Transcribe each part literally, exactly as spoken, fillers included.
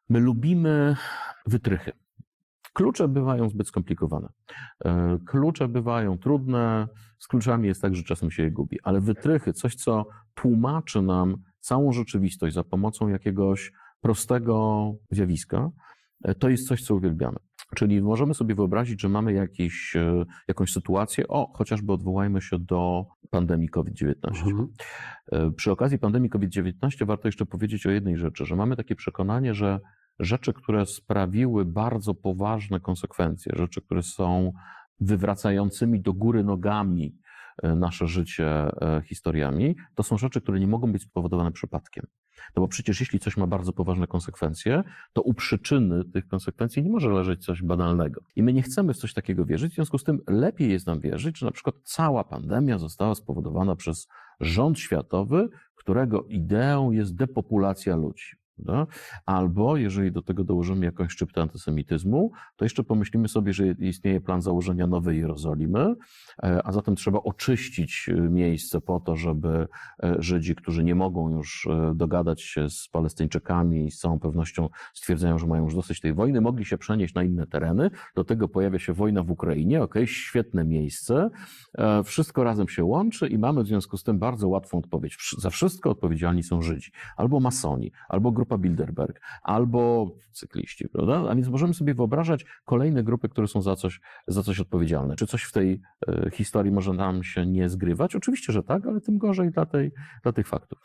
My lubimy wytrychy. Klucze bywają zbyt skomplikowane. Klucze bywają trudne, z kluczami jest tak, że czasem się je gubi, ale wytrychy, coś co tłumaczy nam całą rzeczywistość za pomocą jakiegoś prostego zjawiska, to jest coś, co uwielbiamy. Czyli możemy sobie wyobrazić, że mamy jakiś, jakąś sytuację, o, chociażby odwołajmy się do pandemii COVID dziewiętnaście. Mhm. Przy okazji pandemii COVID dziewiętnaście warto jeszcze powiedzieć o jednej rzeczy, że mamy takie przekonanie, że rzeczy, które sprawiły bardzo poważne konsekwencje, rzeczy, które są wywracającymi do góry nogami nasze życie historiami, to są rzeczy, które nie mogą być spowodowane przypadkiem. No bo przecież jeśli coś ma bardzo poważne konsekwencje, to u przyczyny tych konsekwencji nie może leżeć coś banalnego. I my nie chcemy w coś takiego wierzyć, w związku z tym lepiej jest nam wierzyć, że na przykład cała pandemia została spowodowana przez rząd światowy, którego ideą jest depopulacja ludzi. Prawda? Albo jeżeli do tego dołożymy jakąś szczyptę antysemityzmu, to jeszcze pomyślimy sobie, że istnieje plan założenia Nowej Jerozolimy, a zatem trzeba oczyścić miejsce po to, żeby Żydzi, którzy nie mogą już dogadać się z Palestyńczykami i z całą pewnością stwierdzają, że mają już dosyć tej wojny, mogli się przenieść na inne tereny. Do tego pojawia się wojna w Ukrainie, okej, świetne miejsce, wszystko razem się łączy i mamy w związku z tym bardzo łatwą odpowiedź. Za wszystko odpowiedzialni są Żydzi, albo masoni, albo grupa Bilderberg, albo cykliści, prawda? A więc możemy sobie wyobrażać kolejne grupy, które są za coś, za coś odpowiedzialne. Czy coś w tej y, historii może nam się nie zgrywać? Oczywiście, że tak, ale tym gorzej dla, tej, dla tych faktów.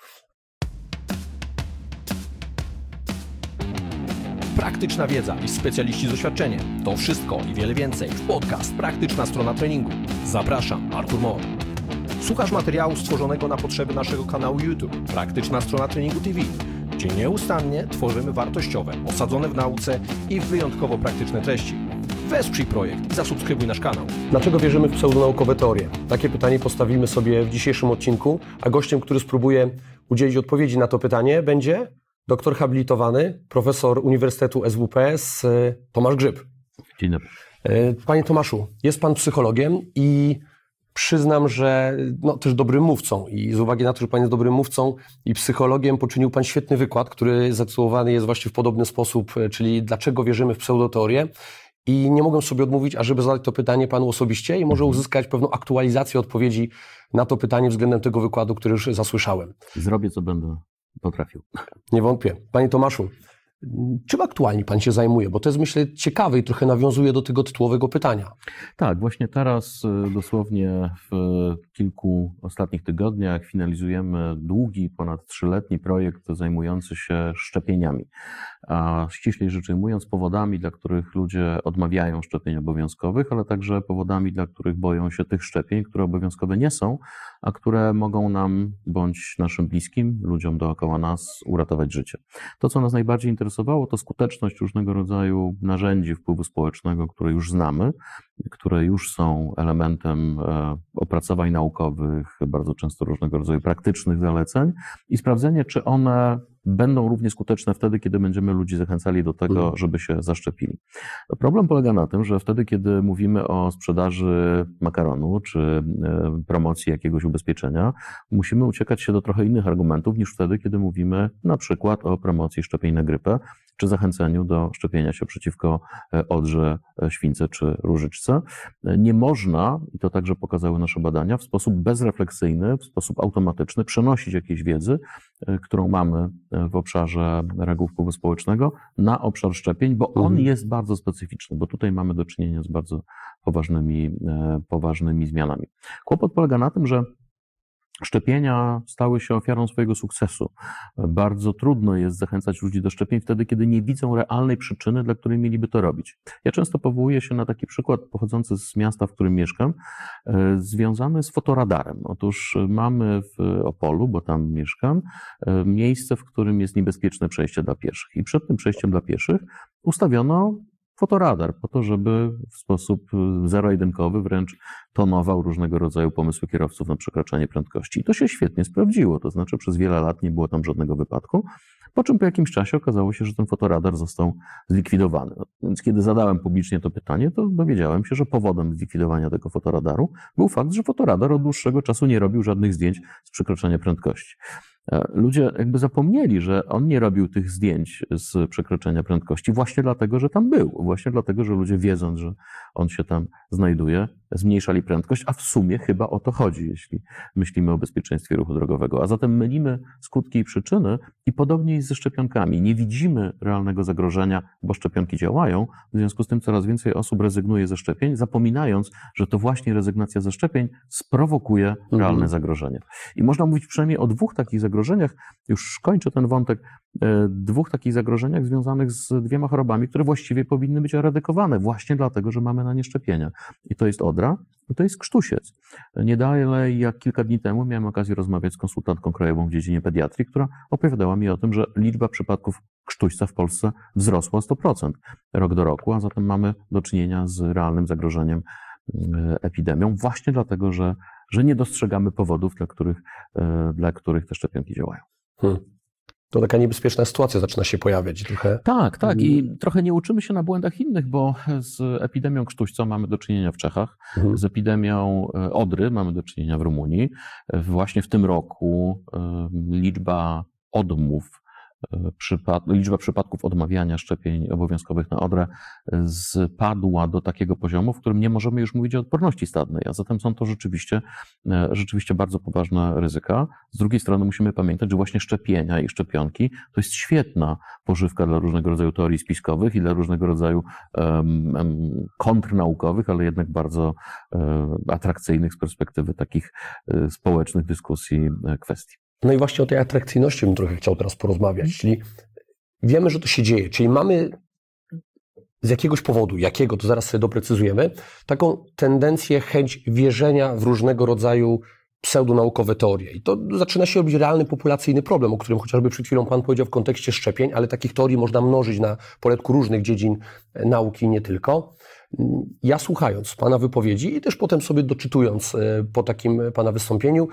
Praktyczna wiedza i specjaliści z doświadczeniem. To wszystko i wiele więcej w podcast Praktyczna Strona Treningu. Zapraszam, Artur Mor. Słuchasz materiału stworzonego na potrzeby naszego kanału YouTube Praktyczna Strona Treningu T V, gdzie nieustannie tworzymy wartościowe, osadzone w nauce i wyjątkowo praktyczne treści. Wesprzyj projekt i zasubskrybuj nasz kanał. Dlaczego wierzymy w pseudonaukowe teorie? Takie pytanie postawimy sobie w dzisiejszym odcinku, a gościem, który spróbuje udzielić odpowiedzi na to pytanie, będzie doktor habilitowany, profesor Uniwersytetu S W P S Tomasz Grzyb. Dzień dobry. Panie Tomaszu, jest pan psychologiem i przyznam, że no, też dobrym mówcą i z uwagi na to, że pan jest dobrym mówcą i psychologiem, poczynił pan świetny wykład, który zatytułowany jest właśnie w podobny sposób, czyli dlaczego wierzymy w pseudoteorię. I nie mogłem sobie odmówić, ażeby zadać to pytanie panu osobiście i może uzyskać pewną aktualizację odpowiedzi na to pytanie względem tego wykładu, który już zasłyszałem. Zrobię, co będę potrafił. Nie wątpię. Panie Tomaszu, czym aktualnie pan się zajmuje? Bo to jest, myślę, ciekawe i trochę nawiązuje do tego tytułowego pytania. Tak, właśnie teraz dosłownie w kilku ostatnich tygodniach finalizujemy długi, ponad trzyletni projekt zajmujący się szczepieniami. A ściślej rzecz ujmując, powodami, dla których ludzie odmawiają szczepień obowiązkowych, ale także powodami, dla których boją się tych szczepień, które obowiązkowe nie są, a które mogą nam bądź naszym bliskim, ludziom dookoła nas uratować życie. To, co nas najbardziej interesowało, to skuteczność różnego rodzaju narzędzi wpływu społecznego, które już znamy, które już są elementem opracowań naukowych, bardzo często różnego rodzaju praktycznych zaleceń i sprawdzenie, czy one będą równie skuteczne wtedy, kiedy będziemy ludzi zachęcali do tego, żeby się zaszczepili. Problem polega na tym, że wtedy, kiedy mówimy o sprzedaży makaronu czy promocji jakiegoś ubezpieczenia, musimy uciekać się do trochę innych argumentów niż wtedy, kiedy mówimy na przykład o promocji szczepień na grypę, czy zachęceniu do szczepienia się przeciwko odrze, śwince czy różyczce. Nie można, i to także pokazały nasze badania, w sposób bezrefleksyjny, w sposób automatyczny przenosić jakiejś wiedzy, którą mamy w obszarze reguł wpływu społecznego na obszar szczepień, bo on mhm. jest bardzo specyficzny, bo tutaj mamy do czynienia z bardzo poważnymi, poważnymi zmianami. Kłopot polega na tym, że szczepienia stały się ofiarą swojego sukcesu. Bardzo trudno jest zachęcać ludzi do szczepień wtedy, kiedy nie widzą realnej przyczyny, dla której mieliby to robić. Ja często powołuję się na taki przykład pochodzący z miasta, w którym mieszkam, związany z fotoradarem. Otóż mamy w Opolu, bo tam mieszkam, miejsce, w którym jest niebezpieczne przejście dla pieszych. I przed tym przejściem dla pieszych ustawiono fotoradar po to, żeby w sposób zero-jedynkowy wręcz tonował różnego rodzaju pomysły kierowców na przekraczanie prędkości. I to się świetnie sprawdziło, to znaczy przez wiele lat nie było tam żadnego wypadku, po czym po jakimś czasie okazało się, że ten fotoradar został zlikwidowany. Więc kiedy zadałem publicznie to pytanie, to dowiedziałem się, że powodem zlikwidowania tego fotoradaru był fakt, że fotoradar od dłuższego czasu nie robił żadnych zdjęć z przekroczenia prędkości. Ludzie jakby zapomnieli, że on nie robił tych zdjęć z przekroczenia prędkości właśnie dlatego, że tam był. Właśnie dlatego, że ludzie wiedząc, że on się tam znajduje, zmniejszali prędkość, a w sumie chyba o to chodzi, jeśli myślimy o bezpieczeństwie ruchu drogowego. A zatem mylimy skutki i przyczyny i podobnie jest ze szczepionkami. Nie widzimy realnego zagrożenia, bo szczepionki działają. W związku z tym coraz więcej osób rezygnuje ze szczepień, zapominając, że to właśnie rezygnacja ze szczepień sprowokuje mhm. realne zagrożenie. I można mówić przynajmniej o dwóch takich zagrożeniach, już kończę ten wątek, dwóch takich zagrożeniach związanych z dwiema chorobami, które właściwie powinny być eradykowane właśnie dlatego, że mamy na nie szczepienia. I to jest odra, i to jest krztusiec. Nie dalej jak kilka dni temu miałem okazję rozmawiać z konsultantką krajową w dziedzinie pediatrii, która opowiadała mi o tym, że liczba przypadków krztuśca w Polsce wzrosła o sto procent rok do roku, a zatem mamy do czynienia z realnym zagrożeniem epidemią właśnie dlatego, że, że nie dostrzegamy powodów, dla których, dla których te szczepionki działają. Hmm. To taka niebezpieczna sytuacja zaczyna się pojawiać trochę. Tak, tak i trochę nie uczymy się na błędach innych, bo z epidemią krztuśca mamy do czynienia w Czechach, mhm. z epidemią odry mamy do czynienia w Rumunii. Właśnie w tym roku liczba odmów, Przypad- liczba przypadków odmawiania szczepień obowiązkowych na odrę spadła do takiego poziomu, w którym nie możemy już mówić o odporności stadnej, a zatem są to rzeczywiście, rzeczywiście bardzo poważne ryzyka. Z drugiej strony musimy pamiętać, że właśnie szczepienia i szczepionki to jest świetna pożywka dla różnego rodzaju teorii spiskowych i dla różnego rodzaju um, um, kontrnaukowych, ale jednak bardzo um, atrakcyjnych z perspektywy takich um, społecznych dyskusji kwestii. No i właśnie o tej atrakcyjności bym trochę chciał teraz porozmawiać. Czyli wiemy, że to się dzieje, czyli mamy z jakiegoś powodu, jakiego, to zaraz sobie doprecyzujemy, taką tendencję, chęć wierzenia w różnego rodzaju pseudonaukowe teorie. I to zaczyna się robić realny populacyjny problem, o którym chociażby przed chwilą Pan powiedział w kontekście szczepień, ale takich teorii można mnożyć na poletku różnych dziedzin nauki, nie tylko. Ja słuchając Pana wypowiedzi i też potem sobie doczytując po takim Pana wystąpieniu,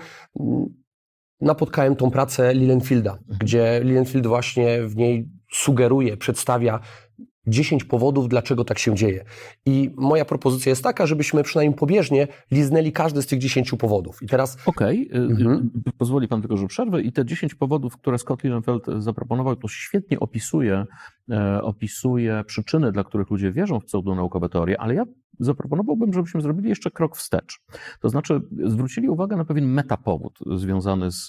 napotkałem tą pracę Lilienfielda, gdzie Lilienfield właśnie w niej sugeruje, przedstawia dziesięć powodów, dlaczego tak się dzieje. I moja propozycja jest taka, żebyśmy przynajmniej pobieżnie liznęli każdy z tych dziesięciu powodów. I teraz... Okej, okay. mhm. Pozwoli Pan tylko, że przerwę. I te dziesięć powodów, które Scott Lilienfeld zaproponował, to świetnie opisuje, e, opisuje przyczyny, dla których ludzie wierzą w pseudonaukowe teorie, ale ja zaproponowałbym, żebyśmy zrobili jeszcze krok wstecz. To znaczy zwrócili uwagę na pewien metapowód związany z,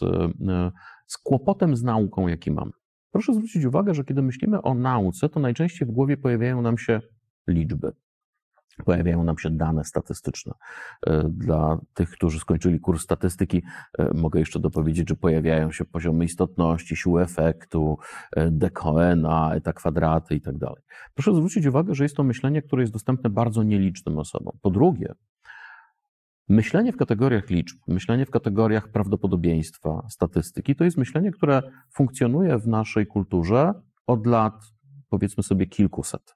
z kłopotem z nauką, jaki mamy. Proszę zwrócić uwagę, że kiedy myślimy o nauce, to najczęściej w głowie pojawiają nam się liczby. Pojawiają nam się dane statystyczne. Dla tych, którzy skończyli kurs statystyki, mogę jeszcze dopowiedzieć, że pojawiają się poziomy istotności, siły efektu, de Cohena, eta kwadraty i tak dalej. Proszę zwrócić uwagę, że jest to myślenie, które jest dostępne bardzo nielicznym osobom. Po drugie, myślenie w kategoriach liczb, myślenie w kategoriach prawdopodobieństwa, statystyki, to jest myślenie, które funkcjonuje w naszej kulturze od lat, powiedzmy sobie, kilkuset.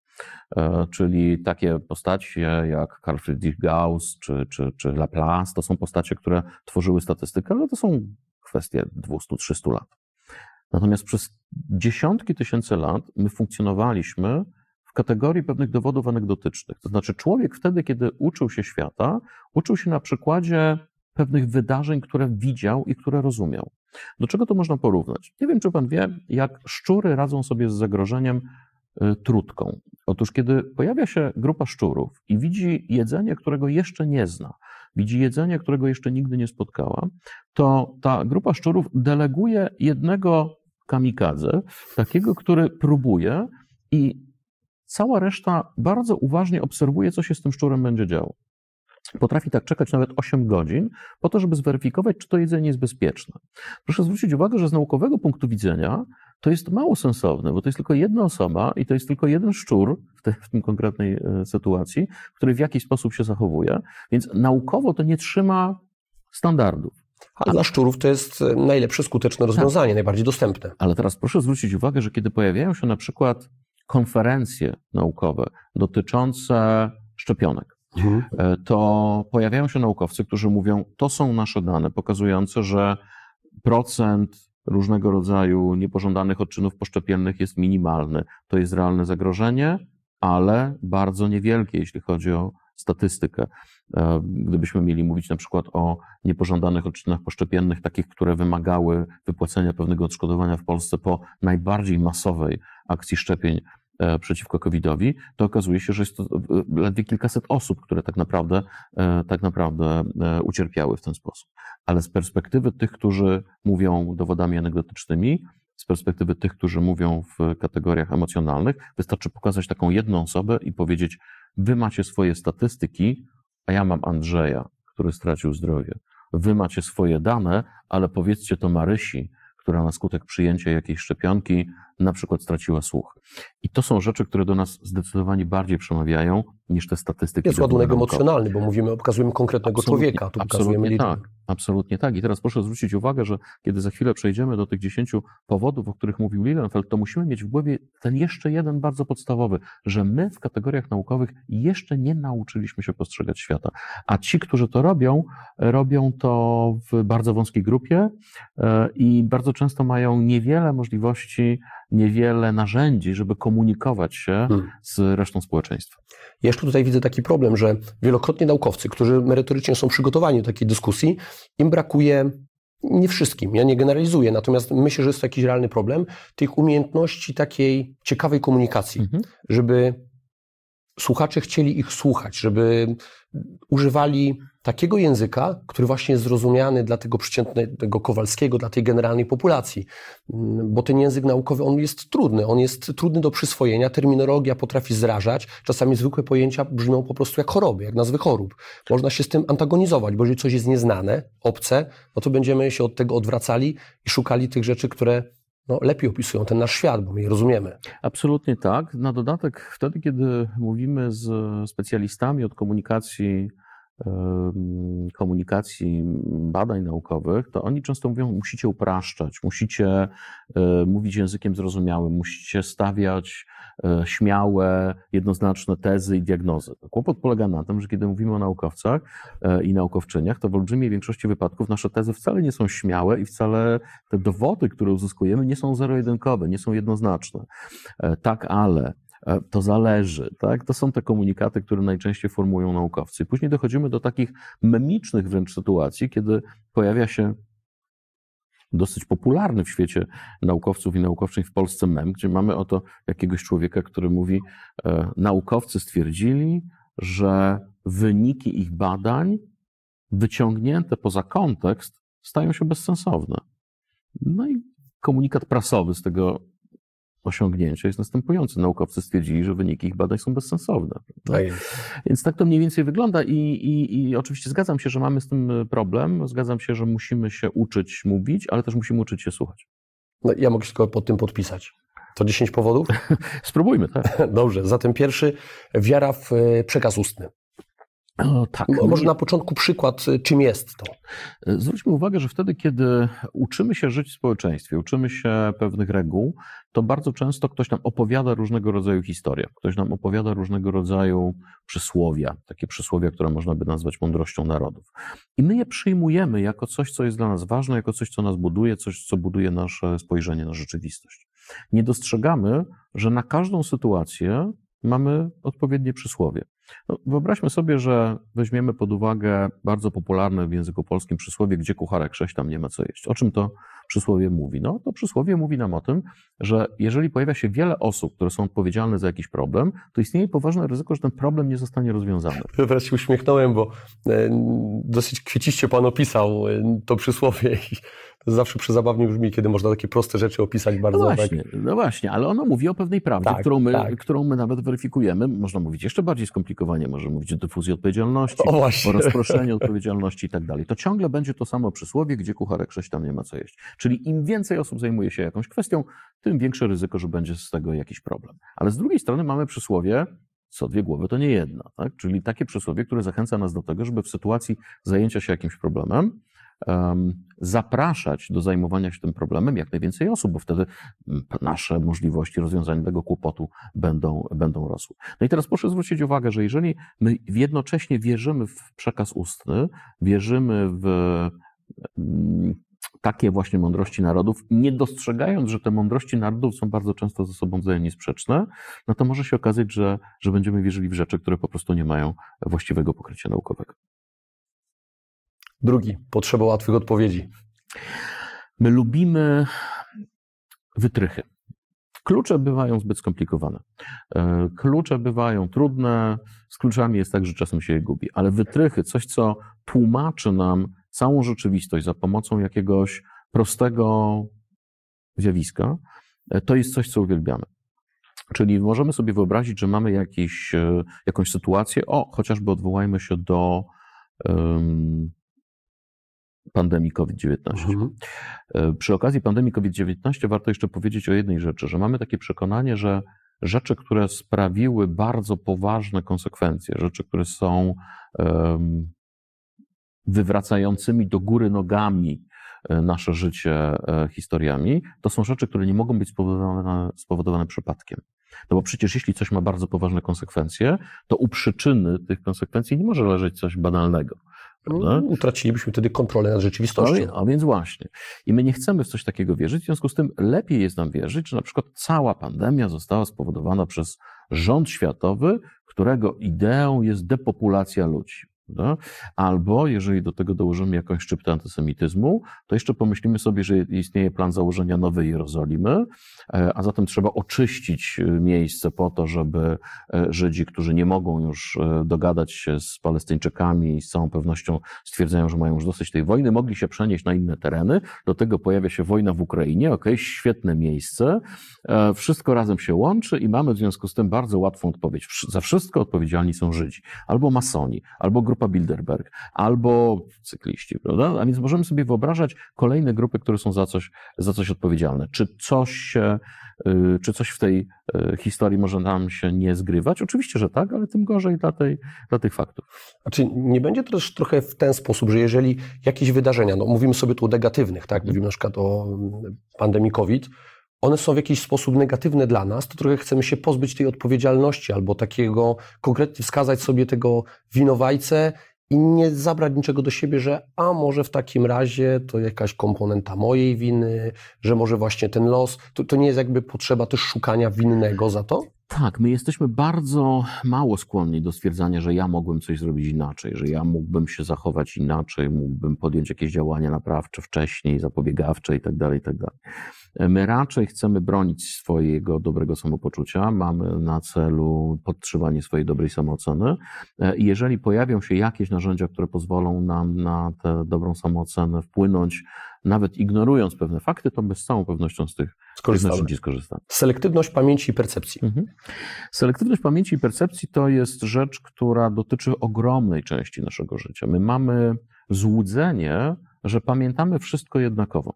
Czyli takie postacie jak Carl Friedrich Gauss czy, czy, czy Laplace, to są postacie, które tworzyły statystykę, ale to są kwestie dwieście do trzystu lat. Natomiast przez dziesiątki tysięcy lat my funkcjonowaliśmy w kategorii pewnych dowodów anegdotycznych. To znaczy człowiek wtedy, kiedy uczył się świata, uczył się na przykładzie pewnych wydarzeń, które widział i które rozumiał. Do czego to można porównać? Nie wiem, czy Pan wie, jak szczury radzą sobie z zagrożeniem trutką. Otóż kiedy pojawia się grupa szczurów i widzi jedzenie, którego jeszcze nie zna, widzi jedzenie, którego jeszcze nigdy nie spotkała, to ta grupa szczurów deleguje jednego kamikadze, takiego, który próbuje i cała reszta bardzo uważnie obserwuje, co się z tym szczurem będzie działo. Potrafi tak czekać nawet osiem godzin po to, żeby zweryfikować, czy to jedzenie jest bezpieczne. Proszę zwrócić uwagę, że z naukowego punktu widzenia to jest mało sensowne, bo to jest tylko jedna osoba i to jest tylko jeden szczur w, te, w tym konkretnej sytuacji, który w jakiś sposób się zachowuje, więc naukowo to nie trzyma standardów. A dla szczurów to jest najlepsze, skuteczne rozwiązanie, tak. Najbardziej dostępne. Ale teraz proszę zwrócić uwagę, że kiedy pojawiają się na przykład konferencje naukowe dotyczące szczepionek, mhm. to pojawiają się naukowcy, którzy mówią, to są nasze dane pokazujące, że procent różnego rodzaju niepożądanych odczynów poszczepiennych jest minimalny. To jest realne zagrożenie, ale bardzo niewielkie, jeśli chodzi o statystykę. Gdybyśmy mieli mówić na przykład o niepożądanych odczynach poszczepiennych, takich, które wymagały wypłacenia pewnego odszkodowania w Polsce po najbardziej masowej akcji szczepień przeciwko kowidowi, to okazuje się, że jest to ledwie kilkaset osób, które tak naprawdę, tak naprawdę ucierpiały w ten sposób. Ale z perspektywy tych, którzy mówią dowodami anegdotycznymi, z perspektywy tych, którzy mówią w kategoriach emocjonalnych, wystarczy pokazać taką jedną osobę i powiedzieć: wy macie swoje statystyki, a ja mam Andrzeja, który stracił zdrowie. Wy macie swoje dane, ale powiedzcie to Marysi, która na skutek przyjęcia jakiejś szczepionki na przykład straciła słuch. I to są rzeczy, które do nas zdecydowanie bardziej przemawiają niż te statystyki. Jest ładunek emocjonalny, bo mówimy, pokazujemy konkretnego absolutnie, człowieka, tu pokazujemy liczbę. Tak, absolutnie tak. I teraz proszę zwrócić uwagę, że kiedy za chwilę przejdziemy do tych dziesięciu powodów, o których mówił Lilienfeld, to musimy mieć w głowie ten jeszcze jeden bardzo podstawowy, że my w kategoriach naukowych jeszcze nie nauczyliśmy się postrzegać świata. A ci, którzy to robią, robią to w bardzo wąskiej grupie i bardzo często mają niewiele możliwości, niewiele narzędzi, żeby komunikować się hmm. z resztą społeczeństwa. Ja jeszcze tutaj widzę taki problem, że wielokrotnie naukowcy, którzy merytorycznie są przygotowani do takiej dyskusji, im brakuje, nie wszystkim, ja nie generalizuję, natomiast myślę, że jest to jakiś realny problem, tych umiejętności takiej ciekawej komunikacji, mhm. żeby słuchacze chcieli ich słuchać, żeby używali takiego języka, który właśnie jest zrozumiany dla tego przeciętnego Kowalskiego, dla tej generalnej populacji. Bo ten język naukowy, on jest trudny, on jest trudny do przyswojenia, terminologia potrafi zrażać, czasami zwykłe pojęcia brzmią po prostu jak choroby, jak nazwy chorób. Można się z tym antagonizować, bo jeżeli coś jest nieznane, obce, no to będziemy się od tego odwracali i szukali tych rzeczy, które no, lepiej opisują ten nasz świat, bo my je rozumiemy. Absolutnie tak. Na dodatek wtedy, kiedy mówimy z specjalistami od komunikacji, komunikacji badań naukowych, to oni często mówią: musicie upraszczać, musicie mówić językiem zrozumiałym, musicie stawiać śmiałe, jednoznaczne tezy i diagnozy. Kłopot polega na tym, że kiedy mówimy o naukowcach i naukowczyniach, to w olbrzymiej większości wypadków nasze tezy wcale nie są śmiałe i wcale te dowody, które uzyskujemy, nie są zero-jedynkowe, nie są jednoznaczne. Tak, ale to zależy, tak? To są te komunikaty, które najczęściej formułują naukowcy. Później dochodzimy do takich memicznych wręcz sytuacji, kiedy pojawia się dosyć popularny w świecie naukowców i naukowczyń w Polsce mem, gdzie mamy oto jakiegoś człowieka, który mówi: e, naukowcy stwierdzili, że wyniki ich badań wyciągnięte poza kontekst stają się bezsensowne. No i komunikat prasowy z tego osiągnięcia jest następujący. Naukowcy stwierdzili, że wyniki ich badań są bezsensowne. Tak. Więc tak to mniej więcej wygląda i, i, i oczywiście zgadzam się, że mamy z tym problem, zgadzam się, że musimy się uczyć mówić, ale też musimy uczyć się słuchać. No, ja mogę się tylko pod tym podpisać. To dziesięć powodów? Spróbujmy, tak. Dobrze, zatem pierwszy, wiara w przekaz ustny. O, tak. Może na początku przykład, czym jest to? Zwróćmy uwagę, że wtedy, kiedy uczymy się żyć w społeczeństwie, uczymy się pewnych reguł, to bardzo często ktoś nam opowiada różnego rodzaju historie. Ktoś nam opowiada różnego rodzaju przysłowia, takie przysłowia, które można by nazwać mądrością narodów. I my je przyjmujemy jako coś, co jest dla nas ważne, jako coś, co nas buduje, coś, co buduje nasze spojrzenie na rzeczywistość. Nie dostrzegamy, że na każdą sytuację mamy odpowiednie przysłowie. No, wyobraźmy sobie, że weźmiemy pod uwagę bardzo popularne w języku polskim przysłowie: gdzie kucharek sześć, tam nie ma co jeść. O czym to przysłowie mówi? No, to przysłowie mówi nam o tym, że jeżeli pojawia się wiele osób, które są odpowiedzialne za jakiś problem, to istnieje poważne ryzyko, że ten problem nie zostanie rozwiązany. Teraz się uśmiechnąłem, bo dosyć kwieciście Pan opisał to przysłowie i to zawsze przezabawnie brzmi, kiedy można takie proste rzeczy opisać bardzo. No właśnie, tak. no właśnie, ale ono mówi o pewnej prawdzie, tak, którą, my, tak. którą my nawet weryfikujemy. Można mówić jeszcze bardziej skomplikowanie, może mówić o dyfuzji odpowiedzialności, o, o rozproszeniu odpowiedzialności i tak dalej. To ciągle będzie to samo przysłowie: gdzie kucharek sześć, tam nie ma co jeść. Czyli im więcej osób zajmuje się jakąś kwestią, tym większe ryzyko, że będzie z tego jakiś problem. Ale z drugiej strony mamy przysłowie: co dwie głowy, to nie jedna. Tak? Czyli takie przysłowie, które zachęca nas do tego, żeby w sytuacji zajęcia się jakimś problemem um, zapraszać do zajmowania się tym problemem jak najwięcej osób, bo wtedy nasze możliwości rozwiązania tego kłopotu będą, będą rosły. No i teraz proszę zwrócić uwagę, że jeżeli my jednocześnie wierzymy w przekaz ustny, wierzymy w takie właśnie mądrości narodów, nie dostrzegając, że te mądrości narodów są bardzo często ze sobą wzajemnie sprzeczne, no to może się okazać, że, że będziemy wierzyli w rzeczy, które po prostu nie mają właściwego pokrycia naukowego. Drugi, potrzeba łatwych odpowiedzi. My lubimy wytrychy. Klucze bywają zbyt skomplikowane. Klucze bywają trudne, z kluczami jest tak, że czasem się je gubi, ale wytrychy, coś co tłumaczy nam całą rzeczywistość za pomocą jakiegoś prostego zjawiska, to jest coś, co uwielbiamy. Czyli możemy sobie wyobrazić, że mamy jakiś, jakąś sytuację, o, chociażby odwołajmy się do um, pandemii kowid dziewiętnaście. Mhm. Przy okazji pandemii kowid dziewiętnaście warto jeszcze powiedzieć o jednej rzeczy, że mamy takie przekonanie, że rzeczy, które sprawiły bardzo poważne konsekwencje, rzeczy, które są um, wywracającymi do góry nogami nasze życie historiami, to są rzeczy, które nie mogą być spowodowane, spowodowane przypadkiem. No bo przecież jeśli coś ma bardzo poważne konsekwencje, to u przyczyny tych konsekwencji nie może leżeć coś banalnego. No, utracilibyśmy wtedy kontrolę nad rzeczywistością. No, a więc właśnie. I my nie chcemy w coś takiego wierzyć, w związku z tym lepiej jest nam wierzyć, że na przykład cała pandemia została spowodowana przez rząd światowy, którego ideą jest depopulacja ludzi. Prawda? Albo jeżeli do tego dołożymy jakąś szczyptę antysemityzmu, to jeszcze pomyślimy sobie, że istnieje plan założenia Nowej Jerozolimy, a zatem trzeba oczyścić miejsce po to, żeby Żydzi, którzy nie mogą już dogadać się z Palestyńczykami i z całą pewnością stwierdzają, że mają już dosyć tej wojny, mogli się przenieść na inne tereny. Do tego pojawia się wojna w Ukrainie, okej, okay, świetne miejsce, wszystko razem się łączy i mamy w związku z tym bardzo łatwą odpowiedź. Za wszystko odpowiedzialni są Żydzi, albo masoni, albo grupa Bilderberg, albo cykliści, prawda? A więc możemy sobie wyobrażać kolejne grupy, które są za coś, za coś odpowiedzialne. Czy coś się, czy coś w tej historii może nam się nie zgrywać? Oczywiście, że tak, ale tym gorzej dla, tej, dla tych faktów. A czy nie będzie to też trochę w ten sposób, że jeżeli jakieś wydarzenia, no mówimy sobie tu o negatywnych, tak? Mówimy na przykład o pandemii COVID, one są w jakiś sposób negatywne dla nas, to trochę chcemy się pozbyć tej odpowiedzialności albo takiego, konkretnie wskazać sobie tego winowajcę i nie zabrać niczego do siebie, że a może w takim razie to jakaś komponenta mojej winy, że może właśnie ten los, to, to nie jest jakby potrzeba też szukania winnego za to? Tak, my jesteśmy bardzo mało skłonni do stwierdzania, że ja mogłem coś zrobić inaczej, że ja mógłbym się zachować inaczej, mógłbym podjąć jakieś działania naprawcze wcześniej, zapobiegawcze i tak dalej, i tak dalej. My raczej chcemy bronić swojego dobrego samopoczucia, mamy na celu podtrzymanie swojej dobrej samooceny i jeżeli pojawią się jakieś narzędzia, które pozwolą nam na tę dobrą samoocenę wpłynąć, nawet ignorując pewne fakty, to my z całą pewnością z tych, tych narzędzi skorzystamy. Selektywność pamięci i percepcji. Mhm. Selektywność pamięci i percepcji to jest rzecz, która dotyczy ogromnej części naszego życia. My mamy złudzenie, że pamiętamy wszystko jednakowo.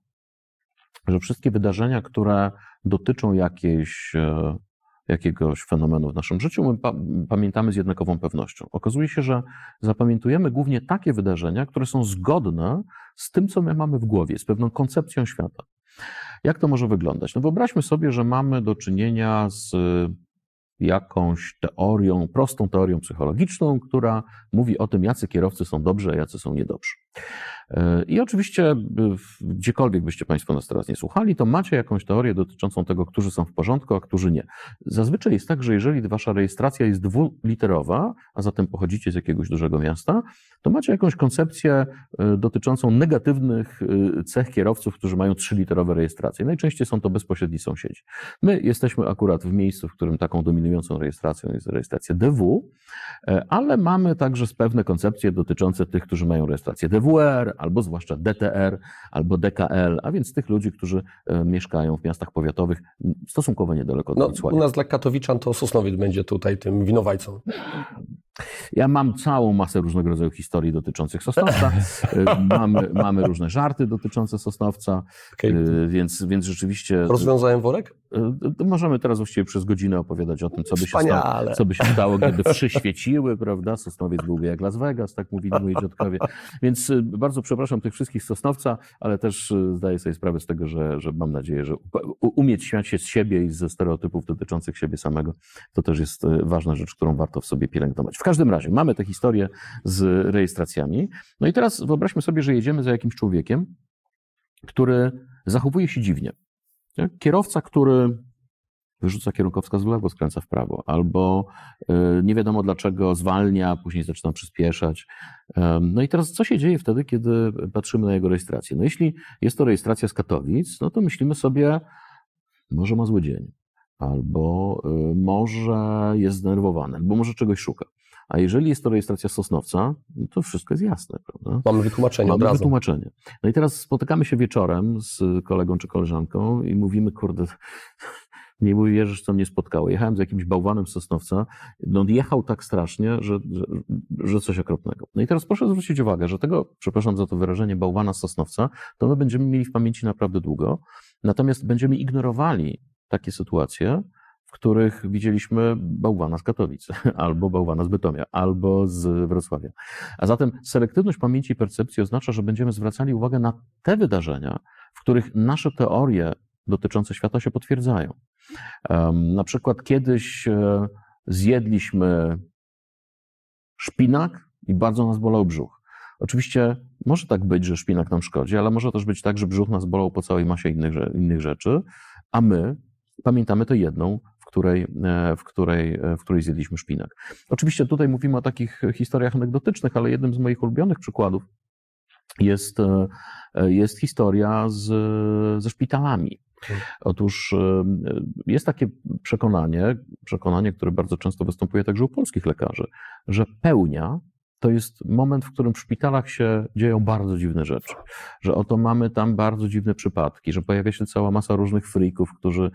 Że wszystkie wydarzenia, które dotyczą jakiejś, jakiegoś fenomenu w naszym życiu, my pa- pamiętamy z jednakową pewnością. Okazuje się, że zapamiętujemy głównie takie wydarzenia, które są zgodne z tym, co my mamy w głowie, z pewną koncepcją świata. Jak to może wyglądać? No wyobraźmy sobie, że mamy do czynienia z jakąś teorią, prostą teorią psychologiczną, która mówi o tym, jacy kierowcy są dobrzy, a jacy są niedobrzy. I oczywiście, gdziekolwiek byście Państwo nas teraz nie słuchali, to macie jakąś teorię dotyczącą tego, którzy są w porządku, a którzy nie. Zazwyczaj jest tak, że jeżeli wasza rejestracja jest dwuliterowa, a zatem pochodzicie z jakiegoś dużego miasta, to macie jakąś koncepcję dotyczącą negatywnych cech kierowców, którzy mają trzyliterowe rejestracje. Najczęściej są to bezpośredni sąsiedzi. My jesteśmy akurat w miejscu, w którym taką dominującą rejestracją jest rejestracja D W, ale mamy także pewne koncepcje dotyczące tych, którzy mają rejestrację D W R, albo zwłaszcza D T R, albo D K L, a więc tych ludzi, którzy mieszkają w miastach powiatowych stosunkowo niedaleko od no, Wrocławia. U nas dla katowiczan to Sosnowiec będzie tutaj tym winowajcą. Ja mam całą masę różnego rodzaju historii dotyczących Sosnowca. mamy, mamy różne żarty dotyczące Sosnowca, okay. więc, więc rzeczywiście... Rozwiązałem worek? Możemy teraz właściwie przez godzinę opowiadać o tym, co by się stało, co by się stało, gdyby wszy świeciły, prawda? Sosnowiec byłby jak Las Vegas, tak mówili moi dziadkowie. Więc bardzo przepraszam tych wszystkich z Sosnowca, ale też zdaję sobie sprawę z tego, że, że mam nadzieję, że umieć śmiać się z siebie i ze stereotypów dotyczących siebie samego, to też jest ważna rzecz, którą warto w sobie pielęgnować. W każdym razie mamy tę historię z rejestracjami. No i teraz wyobraźmy sobie, że jedziemy za jakimś człowiekiem który zachowuje się dziwnie. Kierowca, który wyrzuca kierunkowskaz w lewo, skręca w prawo, albo nie wiadomo dlaczego zwalnia, później zaczyna przyspieszać. No i teraz co się dzieje wtedy, kiedy patrzymy na jego rejestrację? No jeśli jest to rejestracja z Katowic, no to myślimy sobie, może ma zły dzień, albo może jest zdenerwowany, albo może czegoś szuka. A jeżeli jest to rejestracja z Sosnowca, to wszystko jest jasne, prawda? Mamy wytłumaczenie Mamy od razu. wytłumaczenie. No i teraz spotykamy się wieczorem z kolegą czy koleżanką i mówimy, kurde, nie uwierzysz, co mnie spotkało. Jechałem z jakimś bałwanem z Sosnowca, no jechał tak strasznie, że, że, że coś okropnego. No i teraz proszę zwrócić uwagę, że tego, przepraszam za to wyrażenie, bałwana z Sosnowca, to my będziemy mieli w pamięci naprawdę długo, natomiast będziemy ignorowali takie sytuacje, w których widzieliśmy bałwana z Katowic, albo bałwana z Bytomia, albo z Wrocławia. A zatem selektywność pamięci i percepcji oznacza, że będziemy zwracali uwagę na te wydarzenia, w których nasze teorie dotyczące świata się potwierdzają. Um, na przykład kiedyś e, zjedliśmy szpinak i bardzo nas bolał brzuch. Oczywiście może tak być, że szpinak nam szkodzi, ale może też być tak, że brzuch nas bolał po całej masie innych, innych rzeczy, a my pamiętamy tę jedną, w której, w, której, w której zjedliśmy szpinak. Oczywiście tutaj mówimy o takich historiach anegdotycznych, ale jednym z moich ulubionych przykładów jest, jest historia z, ze szpitalami. Otóż jest takie przekonanie, przekonanie, które bardzo często występuje także u polskich lekarzy, że pełnia to jest moment, w którym w szpitalach się dzieją bardzo dziwne rzeczy, że oto mamy tam bardzo dziwne przypadki, że pojawia się cała masa różnych freaków, którzy,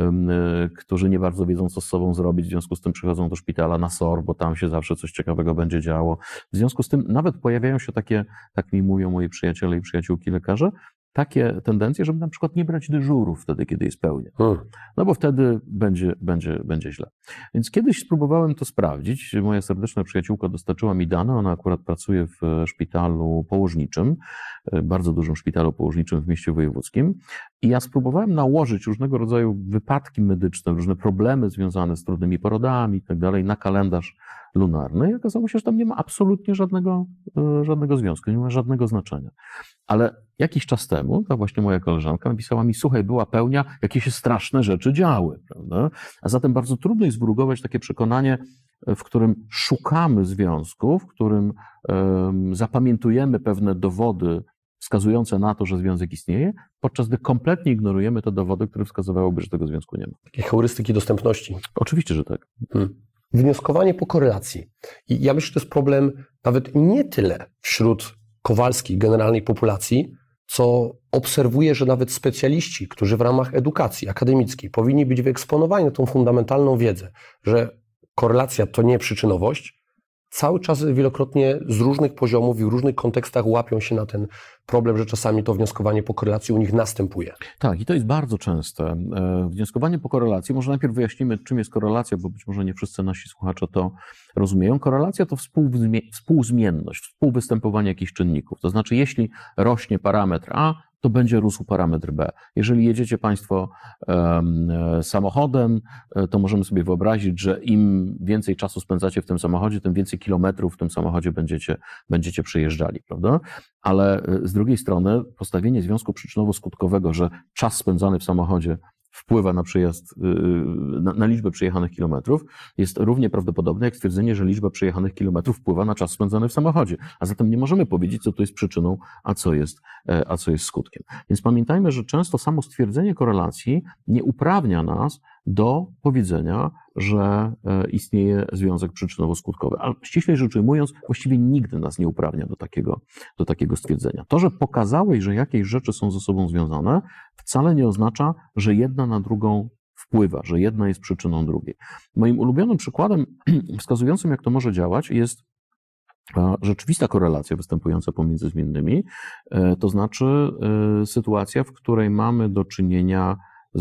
którzy nie bardzo wiedzą, co z sobą zrobić, w związku z tym przychodzą do szpitala na S O R, bo tam się zawsze coś ciekawego będzie działo. W związku z tym nawet pojawiają się takie, tak mi mówią moi przyjaciele i przyjaciółki lekarze, takie tendencje, żeby na przykład nie brać dyżurów wtedy, kiedy jest pełnia. Hmm. No bo wtedy będzie, będzie, będzie źle. Więc kiedyś spróbowałem to sprawdzić. Moja serdeczna przyjaciółka dostarczyła mi dane. Ona akurat pracuje w szpitalu położniczym, bardzo dużym szpitalu położniczym w mieście wojewódzkim. I ja spróbowałem nałożyć różnego rodzaju wypadki medyczne, różne problemy związane z trudnymi porodami i tak dalej na kalendarz lunarny i okazało się, że tam nie ma absolutnie żadnego, żadnego związku, nie ma żadnego znaczenia. Ale jakiś czas temu ta właśnie moja koleżanka napisała mi, słuchaj, była pełnia, jakie się straszne rzeczy działy, prawda? A zatem bardzo trudno jest wyrugować takie przekonanie, w którym szukamy związku, w którym um, zapamiętujemy pewne dowody wskazujące na to, że związek istnieje, podczas gdy kompletnie ignorujemy te dowody, które wskazywałyby, że tego związku nie ma. Takie heurystyki dostępności. Oczywiście, że tak. Hmm. Wnioskowanie po korelacji. I ja myślę, że to jest problem nawet nie tyle wśród kowalskiej, generalnej populacji, co obserwuję, że nawet specjaliści, którzy w ramach edukacji akademickiej powinni być wyeksponowani na tą fundamentalną wiedzę, że korelacja to nie przyczynowość, cały czas wielokrotnie z różnych poziomów i w różnych kontekstach łapią się na ten problem, że czasami to wnioskowanie po korelacji u nich następuje. Tak, i to jest bardzo częste. Wnioskowanie po korelacji, może najpierw wyjaśnimy, czym jest korelacja, bo być może nie wszyscy nasi słuchacze to rozumieją. Korelacja to współzmienność, współwystępowanie jakichś czynników. To znaczy, jeśli rośnie parametr A, to będzie rósł parametr B. Jeżeli jedziecie Państwo um, samochodem, to możemy sobie wyobrazić, że im więcej czasu spędzacie w tym samochodzie, tym więcej kilometrów w tym samochodzie będziecie, będziecie przejeżdżali, prawda? Ale z drugiej strony postawienie związku przyczynowo-skutkowego, że czas spędzany w samochodzie wpływa na przejazd, na, na liczbę przejechanych kilometrów, jest równie prawdopodobne jak stwierdzenie, że liczba przejechanych kilometrów wpływa na czas spędzany w samochodzie. A zatem nie możemy powiedzieć, co tu jest przyczyną, a co jest, a co jest skutkiem. Więc pamiętajmy, że często samo stwierdzenie korelacji nie uprawnia nas do powiedzenia, że istnieje związek przyczynowo-skutkowy. A ściślej rzecz ujmując, właściwie nigdy nas nie uprawnia do takiego, do takiego stwierdzenia. To, że pokazałeś, że jakieś rzeczy są ze sobą związane, wcale nie oznacza, że jedna na drugą wpływa, że jedna jest przyczyną drugiej. Moim ulubionym przykładem wskazującym, jak to może działać, jest rzeczywista korelacja występująca pomiędzy zmiennymi, to znaczy sytuacja, w której mamy do czynienia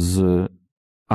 z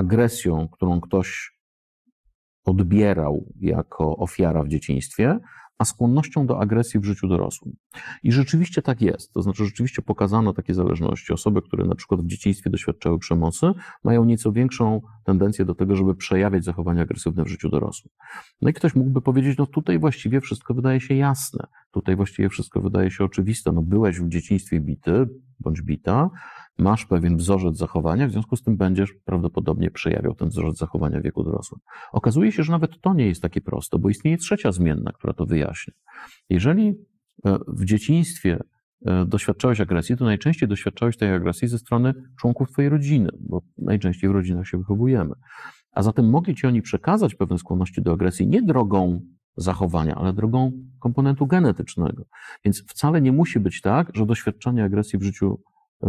agresją, którą ktoś odbierał jako ofiara w dzieciństwie, a skłonnością do agresji w życiu dorosłym. I rzeczywiście tak jest. To znaczy, rzeczywiście pokazano takie zależności. Osoby, które na przykład w dzieciństwie doświadczały przemocy, mają nieco większą tendencję do tego, żeby przejawiać zachowania agresywne w życiu dorosłym. No i ktoś mógłby powiedzieć, no tutaj właściwie wszystko wydaje się jasne. Tutaj właściwie wszystko wydaje się oczywiste. No byłeś w dzieciństwie bity bądź bita, masz pewien wzorzec zachowania, w związku z tym będziesz prawdopodobnie przejawiał ten wzorzec zachowania w wieku dorosłym. Okazuje się, że nawet to nie jest takie proste, bo istnieje trzecia zmienna, która to wyjaśnia. Jeżeli w dzieciństwie doświadczałeś agresji, to najczęściej doświadczałeś tej agresji ze strony członków twojej rodziny, bo najczęściej w rodzinach się wychowujemy. A zatem mogli ci oni przekazać pewne skłonności do agresji nie drogą zachowania, ale drogą komponentu genetycznego. Więc wcale nie musi być tak, że doświadczenie agresji w życiu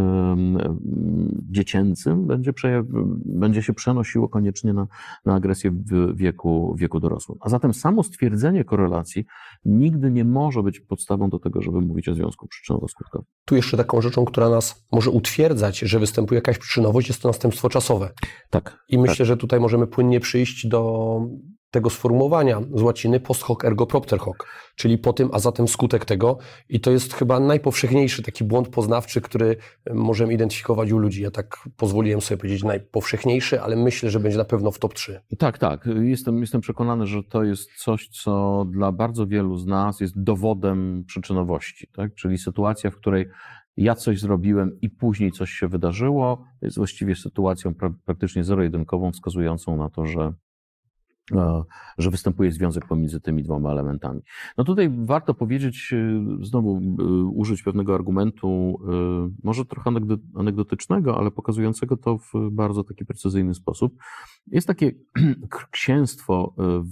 dziecięcym będzie, przejaw, będzie się przenosiło koniecznie na, na agresję w wieku, w wieku dorosłym. A zatem samo stwierdzenie korelacji nigdy nie może być podstawą do tego, żeby mówić o związku przyczynowo-skutkowym. Tu jeszcze taką rzeczą, która nas może utwierdzać, że występuje jakaś przyczynowość, jest to następstwo czasowe. Tak. I myślę, tak. że tutaj możemy płynnie przyjść do tego sformułowania z łaciny post hoc ergo propter hoc, czyli po tym, a zatem skutek tego. I to jest chyba najpowszechniejszy taki błąd poznawczy, który możemy identyfikować u ludzi. Ja tak pozwoliłem sobie powiedzieć najpowszechniejszy, ale myślę, że będzie na pewno w top trzy. Tak, tak. Jestem, jestem przekonany, że to jest coś, co dla bardzo wielu z nas jest dowodem przyczynowości. Tak? Czyli sytuacja, w której ja coś zrobiłem i później coś się wydarzyło, jest właściwie sytuacją pra- praktycznie zero-jedynkową, wskazującą na to, że że występuje związek pomiędzy tymi dwoma elementami. No tutaj warto powiedzieć, znowu użyć pewnego argumentu, może trochę anegdotycznego, ale pokazującego to w bardzo taki precyzyjny sposób. Jest takie księstwo w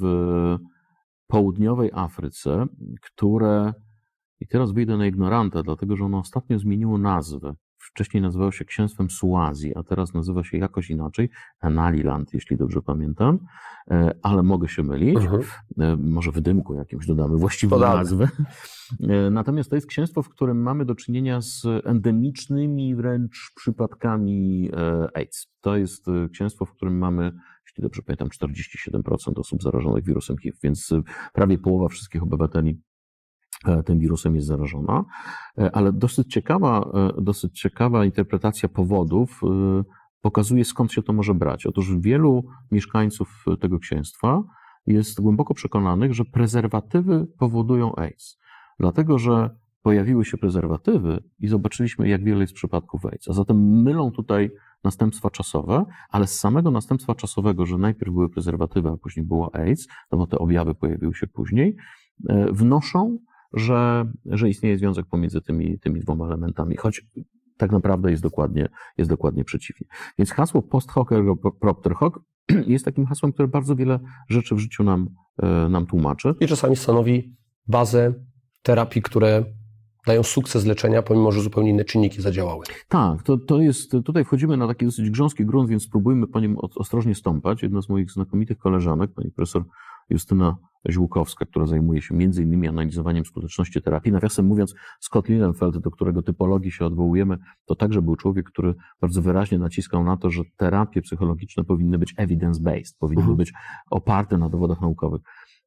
południowej Afryce, które, i teraz wyjdę na ignoranta, dlatego że ono ostatnio zmieniło nazwę. Wcześniej nazywało się Księstwem Suazji, a teraz nazywa się jakoś inaczej, Analiland, jeśli dobrze pamiętam, ale mogę się mylić. Mhm. Może w dymku jakimś dodamy właściwą Podamy. nazwę. Natomiast to jest księstwo, w którym mamy do czynienia z endemicznymi wręcz przypadkami AIDS. To jest księstwo, w którym mamy, jeśli dobrze pamiętam, czterdzieści siedem procent osób zarażonych wirusem H I V, więc prawie połowa wszystkich obywateli tym wirusem jest zarażona, ale dosyć ciekawa, dosyć ciekawa interpretacja powodów pokazuje, skąd się to może brać. Otóż wielu mieszkańców tego księstwa jest głęboko przekonanych, że prezerwatywy powodują AIDS, dlatego że pojawiły się prezerwatywy i zobaczyliśmy, jak wiele jest przypadków AIDS. A zatem mylą tutaj następstwa czasowe, ale z samego następstwa czasowego, że najpierw były prezerwatywy, a później było AIDS, no bo te objawy pojawiły się później, wnoszą, że, że istnieje związek pomiędzy tymi, tymi dwoma elementami, choć tak naprawdę jest dokładnie, jest dokładnie przeciwnie. Więc hasło post hoc ergo propter hoc jest takim hasłem, które bardzo wiele rzeczy w życiu nam, nam tłumaczy. I czasami stanowi bazę terapii, które dają sukces leczenia, pomimo że zupełnie inne czynniki zadziałały. Tak, to, to jest, tutaj wchodzimy na taki dosyć grząski grunt, więc spróbujmy po nim ostrożnie stąpać. Jedna z moich znakomitych koleżanek, pani profesor Justyna Ziłkowska, która zajmuje się między innymi analizowaniem skuteczności terapii. Nawiasem mówiąc, Scott Lilienfeld, do którego typologii się odwołujemy, to także był człowiek, który bardzo wyraźnie naciskał na to, że terapie psychologiczne powinny być evidence-based, powinny mhm. być oparte na dowodach naukowych.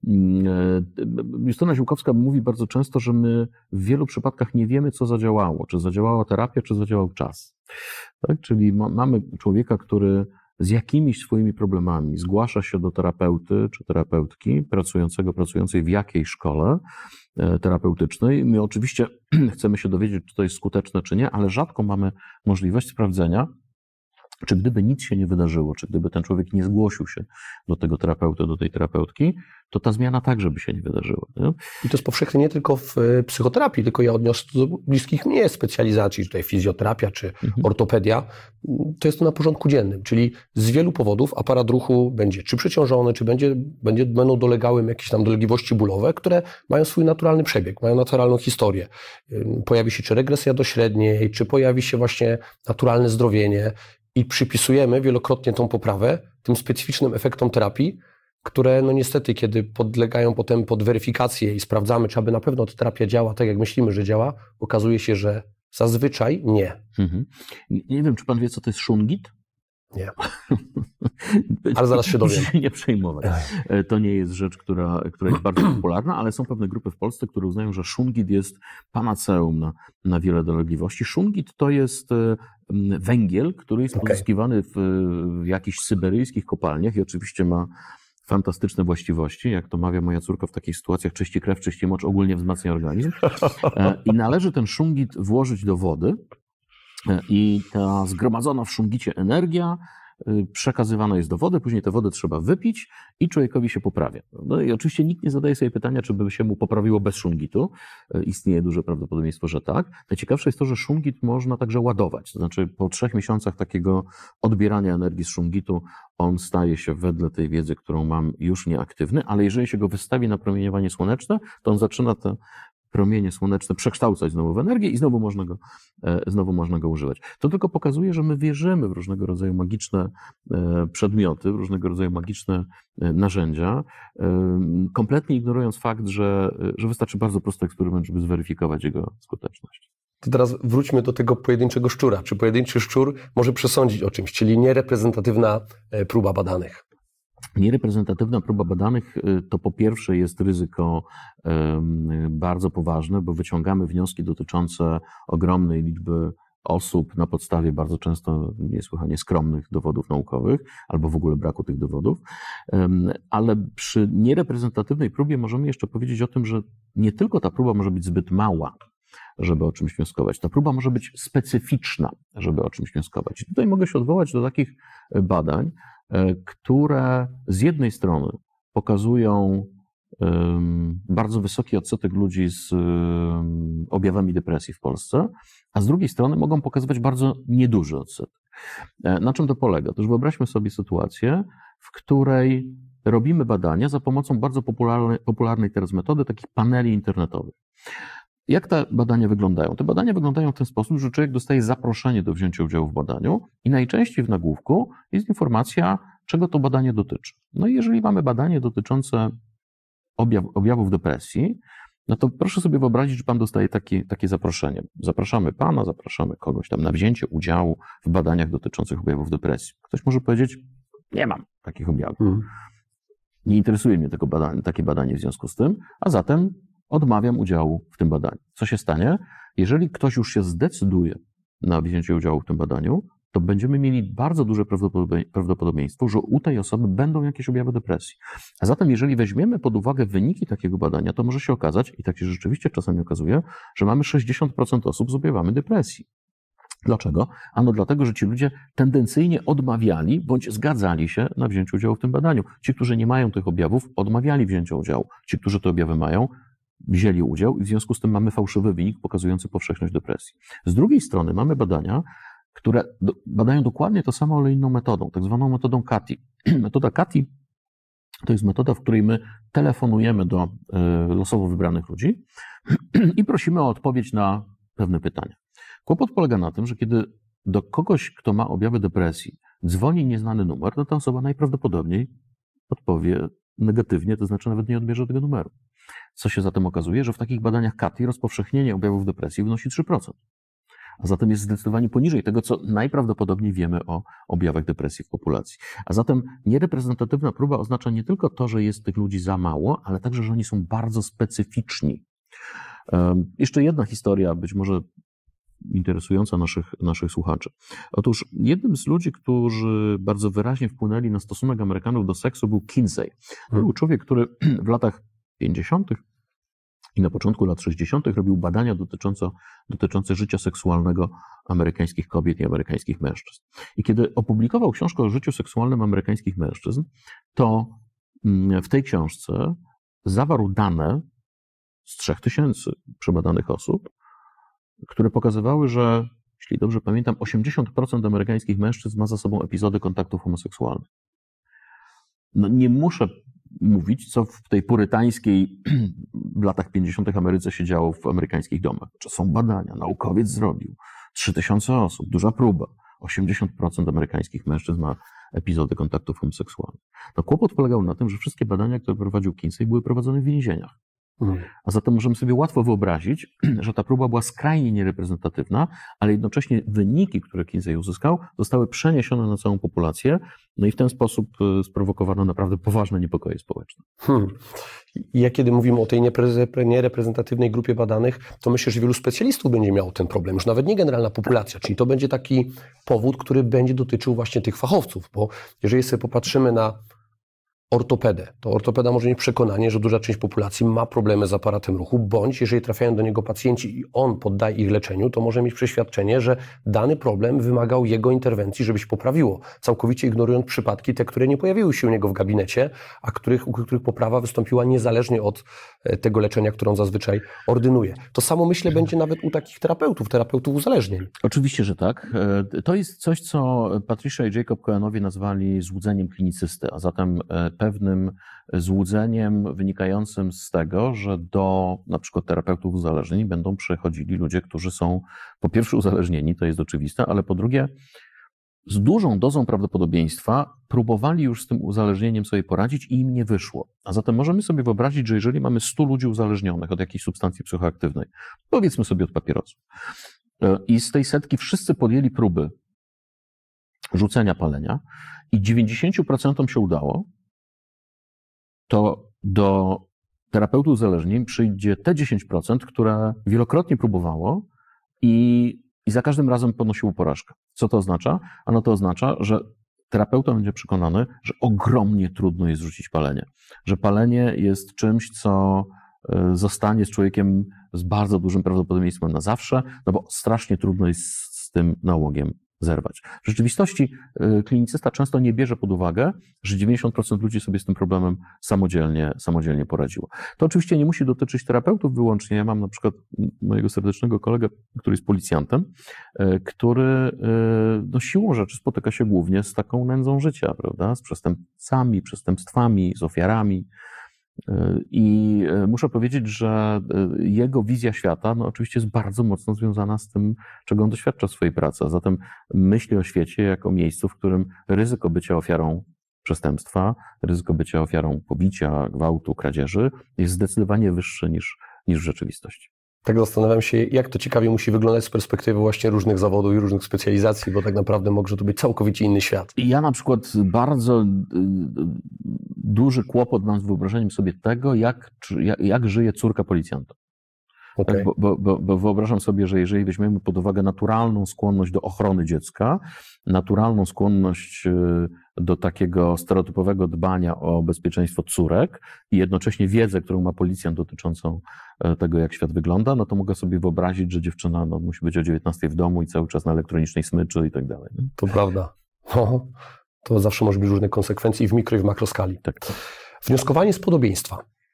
Justyna Ziłkowska mówi bardzo często, że my w wielu przypadkach nie wiemy, co zadziałało. Czy zadziałała terapia, czy zadziałał czas. Tak? Czyli ma, mamy człowieka, który z jakimiś swoimi problemami zgłasza się do terapeuty czy terapeutki pracującego, pracującej w jakiejś szkole terapeutycznej. My oczywiście chcemy się dowiedzieć, czy to jest skuteczne, czy nie, ale rzadko mamy możliwość sprawdzenia, czy gdyby nic się nie wydarzyło, czy gdyby ten człowiek nie zgłosił się do tego terapeuty, do tej terapeutki, to ta zmiana także by się nie wydarzyła. Nie? I to jest powszechne nie tylko w psychoterapii, tylko ja odniosę do bliskich mnie specjalizacji, tutaj fizjoterapia czy mhm. ortopedia. To jest to na porządku dziennym, czyli z wielu powodów aparat ruchu będzie czy przeciążony, czy będzie, będzie, będą dolegały jakieś tam dolegliwości bólowe, które mają swój naturalny przebieg, mają naturalną historię. Pojawi się czy regresja do średniej, czy pojawi się właśnie naturalne zdrowienie. I przypisujemy wielokrotnie tą poprawę tym specyficznym efektom terapii, które no niestety, kiedy podlegają potem pod weryfikację i sprawdzamy, czy aby na pewno ta terapia działa tak, jak myślimy, że działa, okazuje się, że zazwyczaj nie. Mhm. Nie wiem, czy pan wie, co to jest szungit? Nie. Ale zaraz się dowiem. Proszę się nie przejmować. To nie jest rzecz, która, która jest bardzo popularna, ale są pewne grupy w Polsce, które uznają, że szungit jest panaceum na, na wiele dolegliwości. Szungit to jest węgiel, który jest Okay. pozyskiwany w, w jakichś syberyjskich kopalniach i oczywiście ma fantastyczne właściwości. Jak to mawia moja córka w takich sytuacjach, czyści krew, czyści mocz, ogólnie wzmacnia organizm. I należy ten szungit włożyć do wody i ta zgromadzona w szungicie energia przekazywana jest do wody, później tę wodę trzeba wypić i człowiekowi się poprawia. No i oczywiście nikt nie zadaje sobie pytania, czy by się mu poprawiło bez szungitu. Istnieje duże prawdopodobieństwo, że tak. Najciekawsze jest to, że szungit można także ładować. To znaczy po trzech miesiącach takiego odbierania energii z szungitu on staje się wedle tej wiedzy, którą mam, już nieaktywny, ale jeżeli się go wystawi na promieniowanie słoneczne, to on zaczyna te promienie słoneczne przekształcać znowu w energię i znowu można go, znowu można go używać. To tylko pokazuje, że my wierzymy w różnego rodzaju magiczne przedmioty, w różnego rodzaju magiczne narzędzia, kompletnie ignorując fakt, że, że wystarczy bardzo prosty eksperyment, żeby zweryfikować jego skuteczność. To teraz wróćmy do tego pojedynczego szczura. Czy pojedynczy szczur może przesądzić o czymś, czyli niereprezentatywna próba badanych? Niereprezentatywna próba badanych to po pierwsze jest ryzyko bardzo poważne, bo wyciągamy wnioski dotyczące ogromnej liczby osób na podstawie bardzo często niesłychanie skromnych dowodów naukowych albo w ogóle braku tych dowodów, ale przy niereprezentatywnej próbie możemy jeszcze powiedzieć o tym, że nie tylko ta próba może być zbyt mała, żeby o czymś wnioskować. Ta próba może być specyficzna, żeby o czymś wnioskować. I tutaj mogę się odwołać do takich badań, które z jednej strony pokazują bardzo wysoki odsetek ludzi z objawami depresji w Polsce, a z drugiej strony mogą pokazywać bardzo nieduży odsetek. Na czym to polega? Otóż wyobraźmy sobie sytuację, w której robimy badania za pomocą bardzo popularnej, popularnej teraz metody takich paneli internetowych. Jak te badania wyglądają? Te badania wyglądają w ten sposób, że człowiek dostaje zaproszenie do wzięcia udziału w badaniu i najczęściej w nagłówku jest informacja, czego to badanie dotyczy. No i jeżeli mamy badanie dotyczące objaw, objawów depresji, no to proszę sobie wyobrazić, że pan dostaje takie, takie zaproszenie. Zapraszamy pana, zapraszamy kogoś tam na wzięcie udziału w badaniach dotyczących objawów depresji. Ktoś może powiedzieć, nie mam takich objawów. Hmm. Nie interesuje mnie tego badanie, takie badanie w związku z tym, a zatem odmawiam udziału w tym badaniu. Co się stanie? Jeżeli ktoś już się zdecyduje na wzięcie udziału w tym badaniu, to będziemy mieli bardzo duże prawdopodobieństwo, że u tej osoby będą jakieś objawy depresji. A zatem jeżeli weźmiemy pod uwagę wyniki takiego badania, to może się okazać, i tak się rzeczywiście czasami okazuje, że mamy sześćdziesiąt procent osób z objawami depresji. Dlaczego? Ano dlatego, że ci ludzie tendencyjnie odmawiali bądź zgadzali się na wzięcie udziału w tym badaniu. Ci, którzy nie mają tych objawów, odmawiali wzięcia udziału. Ci, którzy te objawy mają, wzięli udział i w związku z tym mamy fałszywy wynik pokazujący powszechność depresji. Z drugiej strony mamy badania, które do, badają dokładnie to samo, ale inną metodą, tak zwaną metodą C A T I. Metoda C A T I to jest metoda, w której my telefonujemy do y, losowo wybranych ludzi i prosimy o odpowiedź na pewne pytania. Kłopot polega na tym, że kiedy do kogoś, kto ma objawy depresji, dzwoni nieznany numer, no ta osoba najprawdopodobniej odpowie negatywnie, to znaczy nawet nie odbierze tego numeru. Co się zatem okazuje, że w takich badaniach C A T I rozpowszechnienie objawów depresji wynosi trzy procent. A zatem jest zdecydowanie poniżej tego, co najprawdopodobniej wiemy o objawach depresji w populacji. A zatem niereprezentatywna próba oznacza nie tylko to, że jest tych ludzi za mało, ale także, że oni są bardzo specyficzni. Um, jeszcze jedna historia, być może interesująca naszych, naszych słuchaczy. Otóż jednym z ludzi, którzy bardzo wyraźnie wpłynęli na stosunek Amerykanów do seksu, był Kinsey. To był człowiek, który w latach pięćdziesiątych i na początku lat sześćdziesiątych robił badania dotyczące, dotyczące życia seksualnego amerykańskich kobiet i amerykańskich mężczyzn. I kiedy opublikował książkę o życiu seksualnym amerykańskich mężczyzn, to w tej książce zawarł dane z trzech tysięcy przebadanych osób, które pokazywały, że, jeśli dobrze pamiętam, osiemdziesiąt procent amerykańskich mężczyzn ma za sobą epizody kontaktów homoseksualnych. No nie muszę mówić, co w tej purytańskiej w latach pięćdziesiątych Ameryce się działo w amerykańskich domach. Czy są badania, naukowiec zrobił, trzy tysiące osób, duża próba, osiemdziesiąt procent amerykańskich mężczyzn ma epizody kontaktów homoseksualnych. No kłopot polegał na tym, że wszystkie badania, które prowadził Kinsey, były prowadzone w więzieniach. Hmm. A zatem możemy sobie łatwo wyobrazić, że ta próba była skrajnie niereprezentatywna, ale jednocześnie wyniki, które Kinsey uzyskał, zostały przeniesione na całą populację, no i w ten sposób sprowokowano naprawdę poważne niepokoje społeczne. Hmm. Ja kiedy mówimy o tej niereprezentatywnej grupie badanych, to myślę, że wielu specjalistów będzie miało ten problem, już nawet nie generalna populacja, czyli to będzie taki powód, który będzie dotyczył właśnie tych fachowców, bo jeżeli sobie popatrzymy na ortopedę, to ortopeda może mieć przekonanie, że duża część populacji ma problemy z aparatem ruchu, bądź jeżeli trafiają do niego pacjenci i on poddaje ich leczeniu, to może mieć przeświadczenie, że dany problem wymagał jego interwencji, żeby się poprawiło, całkowicie ignorując przypadki te, które nie pojawiły się u niego w gabinecie, a których, u których poprawa wystąpiła niezależnie od tego leczenia, które on zazwyczaj ordynuje. To samo myślę będzie nawet u takich terapeutów, terapeutów uzależnień. Oczywiście, że tak. To jest coś, co Patricia i Jacob Cohenowie nazwali złudzeniem klinicysty, a zatem pewnym złudzeniem wynikającym z tego, że do na przykład terapeutów uzależnień będą przychodzili ludzie, którzy są po pierwsze uzależnieni, to jest oczywiste, ale po drugie z dużą dozą prawdopodobieństwa próbowali już z tym uzależnieniem sobie poradzić i im nie wyszło. A zatem możemy sobie wyobrazić, że jeżeli mamy stu ludzi uzależnionych od jakiejś substancji psychoaktywnej, powiedzmy sobie od papierosów, i z tej setki wszyscy podjęli próby rzucenia palenia i dziewięćdziesięciu procentom się udało, to do terapeuty uzależnień przyjdzie te dziesięć procent, które wielokrotnie próbowało i, i za każdym razem ponosiło porażkę. Co to oznacza? Ano to oznacza, że terapeuta będzie przekonany, że ogromnie trudno jest rzucić palenie. Że palenie jest czymś, co zostanie z człowiekiem z bardzo dużym prawdopodobieństwem na zawsze, no bo strasznie trudno jest z tym nałogiem zerwać. W rzeczywistości klinicysta często nie bierze pod uwagę, że dziewięćdziesiąt procent ludzi sobie z tym problemem samodzielnie, samodzielnie poradziło. To oczywiście nie musi dotyczyć terapeutów wyłącznie. Ja mam na przykład mojego serdecznego kolegę, który jest policjantem, który no, siłą rzeczy spotyka się głównie z taką nędzą życia, prawda? Z przestępcami, przestępstwami, z ofiarami. I muszę powiedzieć, że jego wizja świata no oczywiście jest bardzo mocno związana z tym, czego on doświadcza w swojej pracy. A zatem myśli o świecie jako miejscu, w którym ryzyko bycia ofiarą przestępstwa, ryzyko bycia ofiarą pobicia, gwałtu, kradzieży jest zdecydowanie wyższe niż, niż w rzeczywistości. Tak zastanawiam się, jak to ciekawie musi wyglądać z perspektywy właśnie różnych zawodów i różnych specjalizacji, bo tak naprawdę może to być całkowicie inny świat. I ja na przykład bardzo duży kłopot mam z wyobrażeniem sobie tego, jak, jak, jak żyje córka policjanta. Okay. Tak, bo, bo, bo wyobrażam sobie, że jeżeli weźmiemy pod uwagę naturalną skłonność do ochrony dziecka, naturalną skłonność do takiego stereotypowego dbania o bezpieczeństwo córek i jednocześnie wiedzę, którą ma policjant dotyczącą tego, jak świat wygląda, no to mogę sobie wyobrazić, że dziewczyna no, musi być o dziewiętnastej w domu i cały czas na elektronicznej smyczy i tak dalej. To prawda. O, to zawsze może być różne konsekwencje i w mikro i w makroskali. Tak. Wnioskowanie z podobieństwa.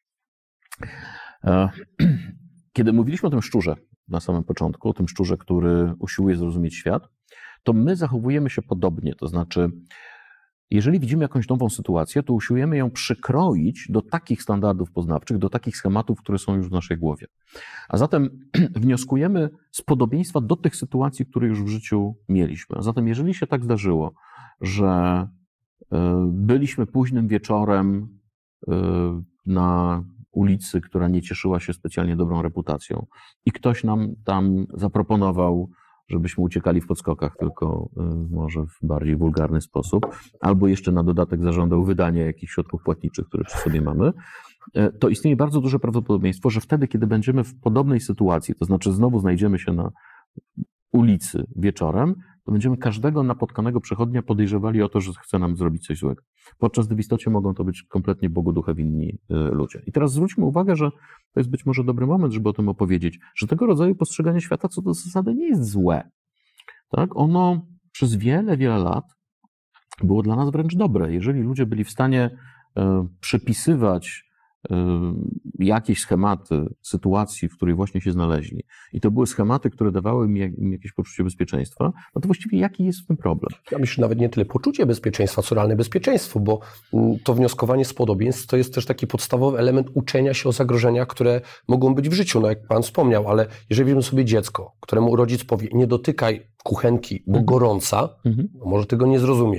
E Kiedy mówiliśmy o tym szczurze na samym początku, o tym szczurze, który usiłuje zrozumieć świat, to my zachowujemy się podobnie. To znaczy, jeżeli widzimy jakąś nową sytuację, to usiłujemy ją przykroić do takich standardów poznawczych, do takich schematów, które są już w naszej głowie. A zatem wnioskujemy z podobieństwa do tych sytuacji, które już w życiu mieliśmy. A zatem jeżeli się tak zdarzyło, że byliśmy późnym wieczorem na ulicy, która nie cieszyła się specjalnie dobrą reputacją i ktoś nam tam zaproponował, żebyśmy uciekali w podskokach, tylko może w bardziej wulgarny sposób, albo jeszcze na dodatek zażądał wydania jakichś środków płatniczych, które przy sobie mamy, to istnieje bardzo duże prawdopodobieństwo, że wtedy, kiedy będziemy w podobnej sytuacji, to znaczy znowu znajdziemy się na ulicy wieczorem, to będziemy każdego napotkanego przechodnia podejrzewali o to, że chce nam zrobić coś złego. Podczas gdy w istocie mogą to być kompletnie Bogu ducha winni ludzie. I teraz zwróćmy uwagę, że to jest być może dobry moment, żeby o tym opowiedzieć, że tego rodzaju postrzeganie świata co do zasady nie jest złe. Tak? Ono przez wiele, wiele lat było dla nas wręcz dobre. Jeżeli ludzie byli w stanie e, przypisywać jakieś schematy sytuacji, w której właśnie się znaleźli i to były schematy, które dawały im jakieś poczucie bezpieczeństwa, no to właściwie jaki jest w tym problem? Ja myślę, nawet nie tyle poczucie bezpieczeństwa, co realne bezpieczeństwo, bo to wnioskowanie z podobieństw to jest też taki podstawowy element uczenia się o zagrożeniach, które mogą być w życiu, no jak pan wspomniał, ale jeżeli weźmiemy sobie dziecko, któremu rodzic powie, nie dotykaj kuchenki, bo mhm. gorąca, mhm. no może tego nie zrozumieć.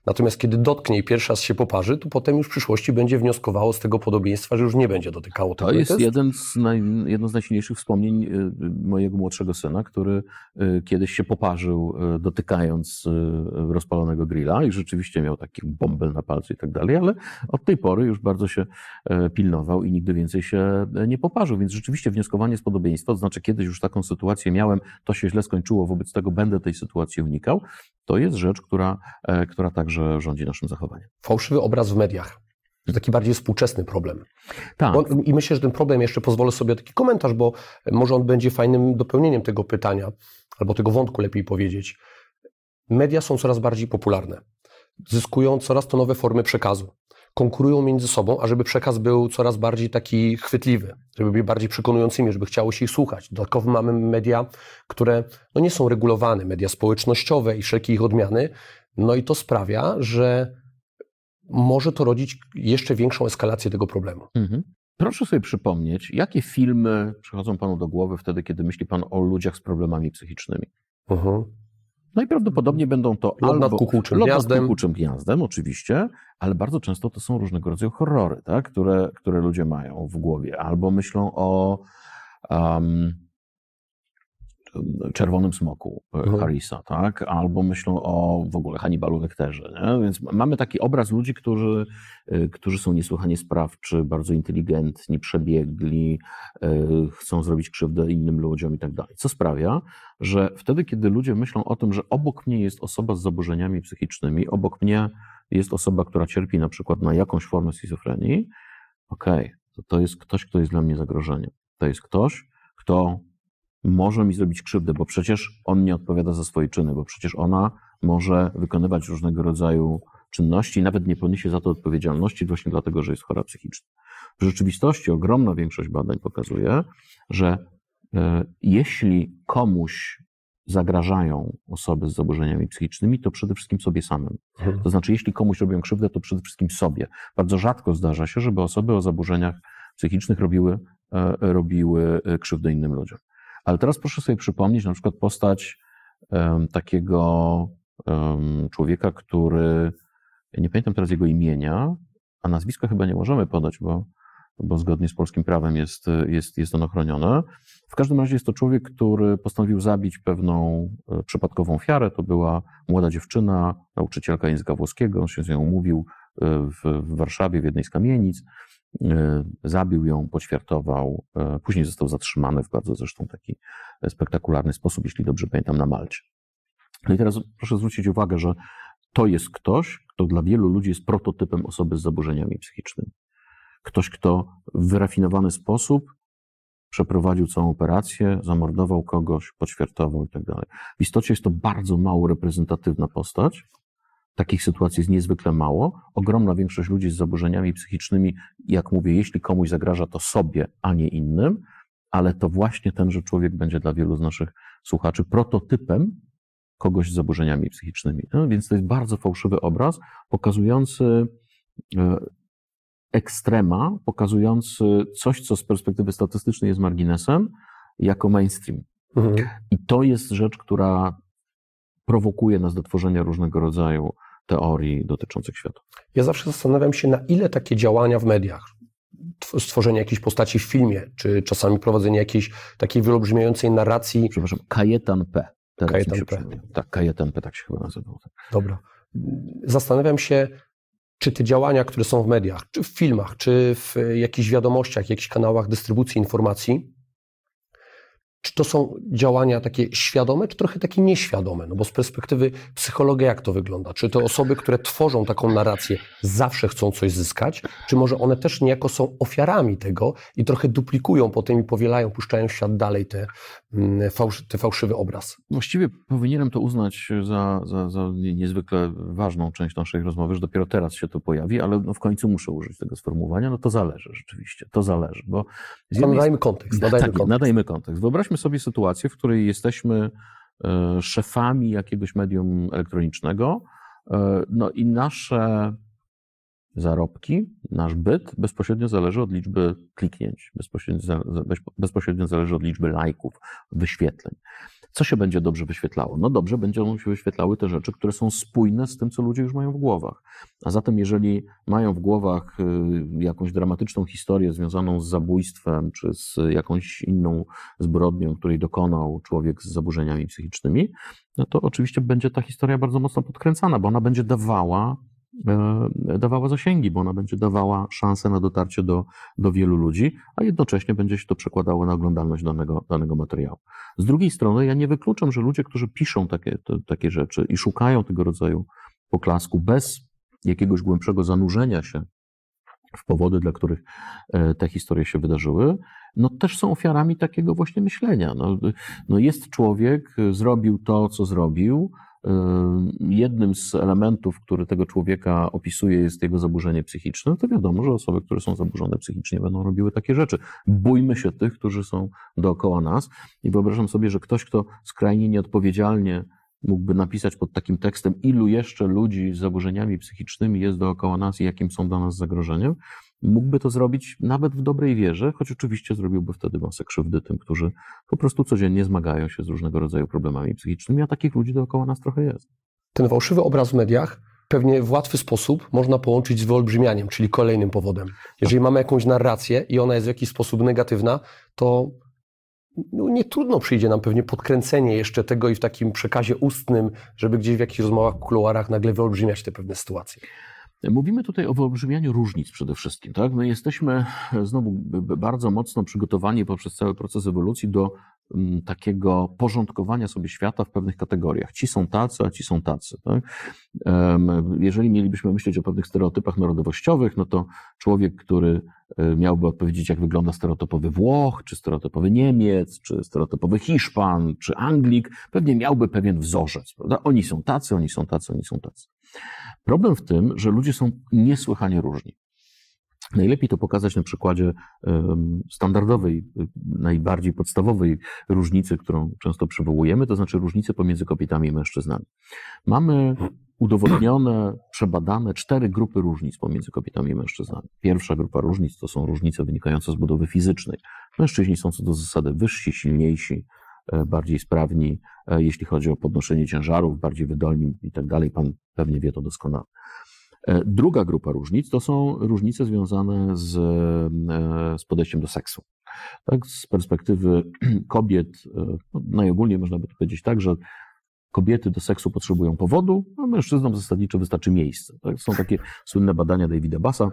Natomiast kiedy dotknie i pierwszy raz się poparzy, to potem już w przyszłości będzie wnioskowało z tego podobieństwa, że już nie będzie dotykało tego. To jest jeden z naj, jedno z najsilniejszych wspomnień mojego młodszego syna, który kiedyś się poparzył dotykając rozpalonego grilla i rzeczywiście miał taki bąbel na palcu i tak dalej, ale od tej pory już bardzo się pilnował i nigdy więcej się nie poparzył, więc rzeczywiście wnioskowanie z podobieństwa, to znaczy kiedyś już taką sytuację miałem, to się źle skończyło, wobec tego będę tej sytuacji unikał, to jest rzecz, która, która także rządzi naszym zachowaniem. Fałszywy obraz w mediach. To taki bardziej współczesny problem. Tak. Bo, I myślę, że ten problem, jeszcze pozwolę sobie taki komentarz, bo może on będzie fajnym dopełnieniem tego pytania, albo tego wątku lepiej powiedzieć. Media są coraz bardziej popularne. Zyskują coraz to nowe formy przekazu. Konkurują między sobą, a żeby przekaz był coraz bardziej taki chwytliwy, żeby był bardziej przekonującymi, żeby chciało się ich słuchać. Dodatkowo mamy media, które no nie są regulowane, media społecznościowe i wszelkie ich odmiany. No i to sprawia, że może to rodzić jeszcze większą eskalację tego problemu. Mhm. Proszę sobie przypomnieć, jakie filmy przychodzą panu do głowy wtedy, kiedy myśli pan o ludziach z problemami psychicznymi? Mhm. Najprawdopodobniej będą to Lot albo nad kukułczym Lot nad gniazdem. kukułczym gniazdem, oczywiście, ale bardzo często to są różnego rodzaju horrory, tak? które, które ludzie mają w głowie. Albo myślą o um, Czerwonym Smoku Mhm. Harrisa, tak? Albo myślą o w ogóle Hannibalu Lecterze. Nie? Więc mamy taki obraz ludzi, którzy, którzy są niesłychanie sprawczy, bardzo inteligentni, przebiegli, chcą zrobić krzywdę innym ludziom i tak dalej. Co sprawia, że wtedy, kiedy ludzie myślą o tym, że obok mnie jest osoba z zaburzeniami psychicznymi, obok mnie jest osoba, która cierpi na przykład na jakąś formę schizofrenii, okej, okay, to, to jest ktoś, kto jest dla mnie zagrożeniem. To jest ktoś, kto może mi zrobić krzywdę, bo przecież on nie odpowiada za swoje czyny, bo przecież ona może wykonywać różnego rodzaju czynności i nawet nie poniesie za to odpowiedzialności właśnie dlatego, że jest chora psychicznie. W rzeczywistości ogromna większość badań pokazuje, że e, jeśli komuś zagrażają osoby z zaburzeniami psychicznymi, to przede wszystkim sobie samym. Mhm. To znaczy, jeśli komuś robią krzywdę, to przede wszystkim sobie. Bardzo rzadko zdarza się, żeby osoby o zaburzeniach psychicznych robiły, e, robiły krzywdę innym ludziom. Ale teraz proszę sobie przypomnieć na przykład postać um, takiego um, człowieka, który, ja nie pamiętam teraz jego imienia, a nazwiska chyba nie możemy podać, bo, bo zgodnie z polskim prawem jest, jest, jest on ochronione. W każdym razie jest to człowiek, który postanowił zabić pewną e, przypadkową ofiarę. To była młoda dziewczyna, nauczycielka języka włoskiego, on się z nią umówił e, w, w Warszawie, w jednej z kamienic. Zabił ją, poćwiartował, później został zatrzymany w bardzo zresztą taki spektakularny sposób, jeśli dobrze pamiętam, na Malcie. No i teraz proszę zwrócić uwagę, że to jest ktoś, kto dla wielu ludzi jest prototypem osoby z zaburzeniami psychicznymi. Ktoś, kto w wyrafinowany sposób przeprowadził całą operację, zamordował kogoś, poćwiartował i tak dalej. W istocie jest to bardzo mało reprezentatywna postać. Takich sytuacji jest niezwykle mało. Ogromna większość ludzi z zaburzeniami psychicznymi, jak mówię, jeśli komuś zagraża, to sobie, a nie innym, ale to właśnie tenże człowiek będzie dla wielu z naszych słuchaczy prototypem kogoś z zaburzeniami psychicznymi. No, więc to jest bardzo fałszywy obraz, pokazujący ekstrema, pokazujący coś, co z perspektywy statystycznej jest marginesem, jako mainstream. Mhm. I to jest rzecz, która prowokuje nas do tworzenia różnego rodzaju teorii dotyczących świata. Ja zawsze zastanawiam się, na ile takie działania w mediach, stworzenie jakiejś postaci w filmie, czy czasami prowadzenie jakiejś takiej wyolbrzymiającej narracji... Przepraszam, Kajetan P. Teraz Kajetan się P. Tak, Kajetan P, tak się chyba nazywał. Dobra. Zastanawiam się, czy te działania, które są w mediach, czy w filmach, czy w jakichś wiadomościach, jakichś kanałach dystrybucji informacji, czy to są działania takie świadome, czy trochę takie nieświadome? No bo z perspektywy psychologii jak to wygląda? Czy te osoby, które tworzą taką narrację, zawsze chcą coś zyskać? Czy może one też niejako są ofiarami tego i trochę duplikują potem i powielają, puszczają w świat dalej te, fałsz, te fałszywy obraz? Właściwie powinienem to uznać za, za, za niezwykle ważną część naszej rozmowy, że dopiero teraz się to pojawi, ale no w końcu muszę użyć tego sformułowania. No to zależy rzeczywiście, to zależy. Bo nadajmy kontekst. Nadajmy, tak, kontekst. nadajmy kontekst. Wyobraźmy sobie sytuację, w której jesteśmy szefami jakiegoś medium elektronicznego, no i nasze zarobki, nasz byt bezpośrednio zależy od liczby kliknięć, bezpośrednio, bezpośrednio zależy od liczby lajków, wyświetleń. Co się będzie dobrze wyświetlało? No dobrze będą się wyświetlały te rzeczy, które są spójne z tym, co ludzie już mają w głowach. A zatem jeżeli mają w głowach jakąś dramatyczną historię związaną z zabójstwem, czy z jakąś inną zbrodnią, której dokonał człowiek z zaburzeniami psychicznymi, no to oczywiście będzie ta historia bardzo mocno podkręcana, bo ona będzie dawała dawała zasięgi, bo ona będzie dawała szansę na dotarcie do, do wielu ludzi, a jednocześnie będzie się to przekładało na oglądalność danego, danego materiału. Z drugiej strony ja nie wykluczam, że ludzie, którzy piszą takie, to, takie rzeczy i szukają tego rodzaju poklasku bez jakiegoś głębszego zanurzenia się w powody, dla których te historie się wydarzyły, no też są ofiarami takiego właśnie myślenia. No, no jest człowiek, zrobił to, co zrobił. Jednym z elementów, który tego człowieka opisuje, jest jego zaburzenie psychiczne. To wiadomo, że osoby, które są zaburzone psychicznie, będą robiły takie rzeczy. Bójmy się tych, którzy są dookoła nas. I wyobrażam sobie, że ktoś, kto skrajnie nieodpowiedzialnie mógłby napisać pod takim tekstem, ilu jeszcze ludzi z zaburzeniami psychicznymi jest dookoła nas i jakim są dla nas zagrożeniem, mógłby to zrobić nawet w dobrej wierze, choć oczywiście zrobiłby wtedy masę krzywdy tym, którzy po prostu codziennie zmagają się z różnego rodzaju problemami psychicznymi, a takich ludzi dookoła nas trochę jest. Ten fałszywy obraz w mediach pewnie w łatwy sposób można połączyć z wyolbrzymianiem, czyli kolejnym powodem. Jeżeli mamy jakąś narrację i ona jest w jakiś sposób negatywna, to no nie trudno przyjdzie nam pewnie podkręcenie jeszcze tego i w takim przekazie ustnym, żeby gdzieś w jakichś rozmowach, kuluarach nagle wyolbrzymiać te pewne sytuacje. Mówimy tutaj o wyolbrzymianiu różnic przede wszystkim. Tak? My jesteśmy znowu bardzo mocno przygotowani poprzez cały proces ewolucji do takiego porządkowania sobie świata w pewnych kategoriach. Ci są tacy, a ci są tacy. Tak? Jeżeli mielibyśmy myśleć o pewnych stereotypach narodowościowych, no to człowiek, który miałby odpowiedzieć, jak wygląda stereotypowy Włoch, czy stereotypowy Niemiec, czy stereotypowy Hiszpan, czy Anglik, pewnie miałby pewien wzorzec. Prawda? Oni są tacy, oni są tacy, oni są tacy. Problem w tym, że ludzie są niesłychanie różni. Najlepiej to pokazać na przykładzie standardowej, najbardziej podstawowej różnicy, którą często przywołujemy, to znaczy różnicy pomiędzy kobietami i mężczyznami. Mamy udowodnione, przebadane cztery grupy różnic pomiędzy kobietami i mężczyznami. Pierwsza grupa różnic to są różnice wynikające z budowy fizycznej. Mężczyźni są co do zasady wyżsi, silniejsi, bardziej sprawni, jeśli chodzi o podnoszenie ciężarów, bardziej wydolni i tak dalej. Pan pewnie wie to doskonale. Druga grupa różnic to są różnice związane z, z podejściem do seksu. Tak, z perspektywy kobiet, no, najogólniej można by powiedzieć tak, że kobiety do seksu potrzebują powodu, a mężczyznom zasadniczo wystarczy miejsce. Tak, są takie słynne badania Davida Bassa,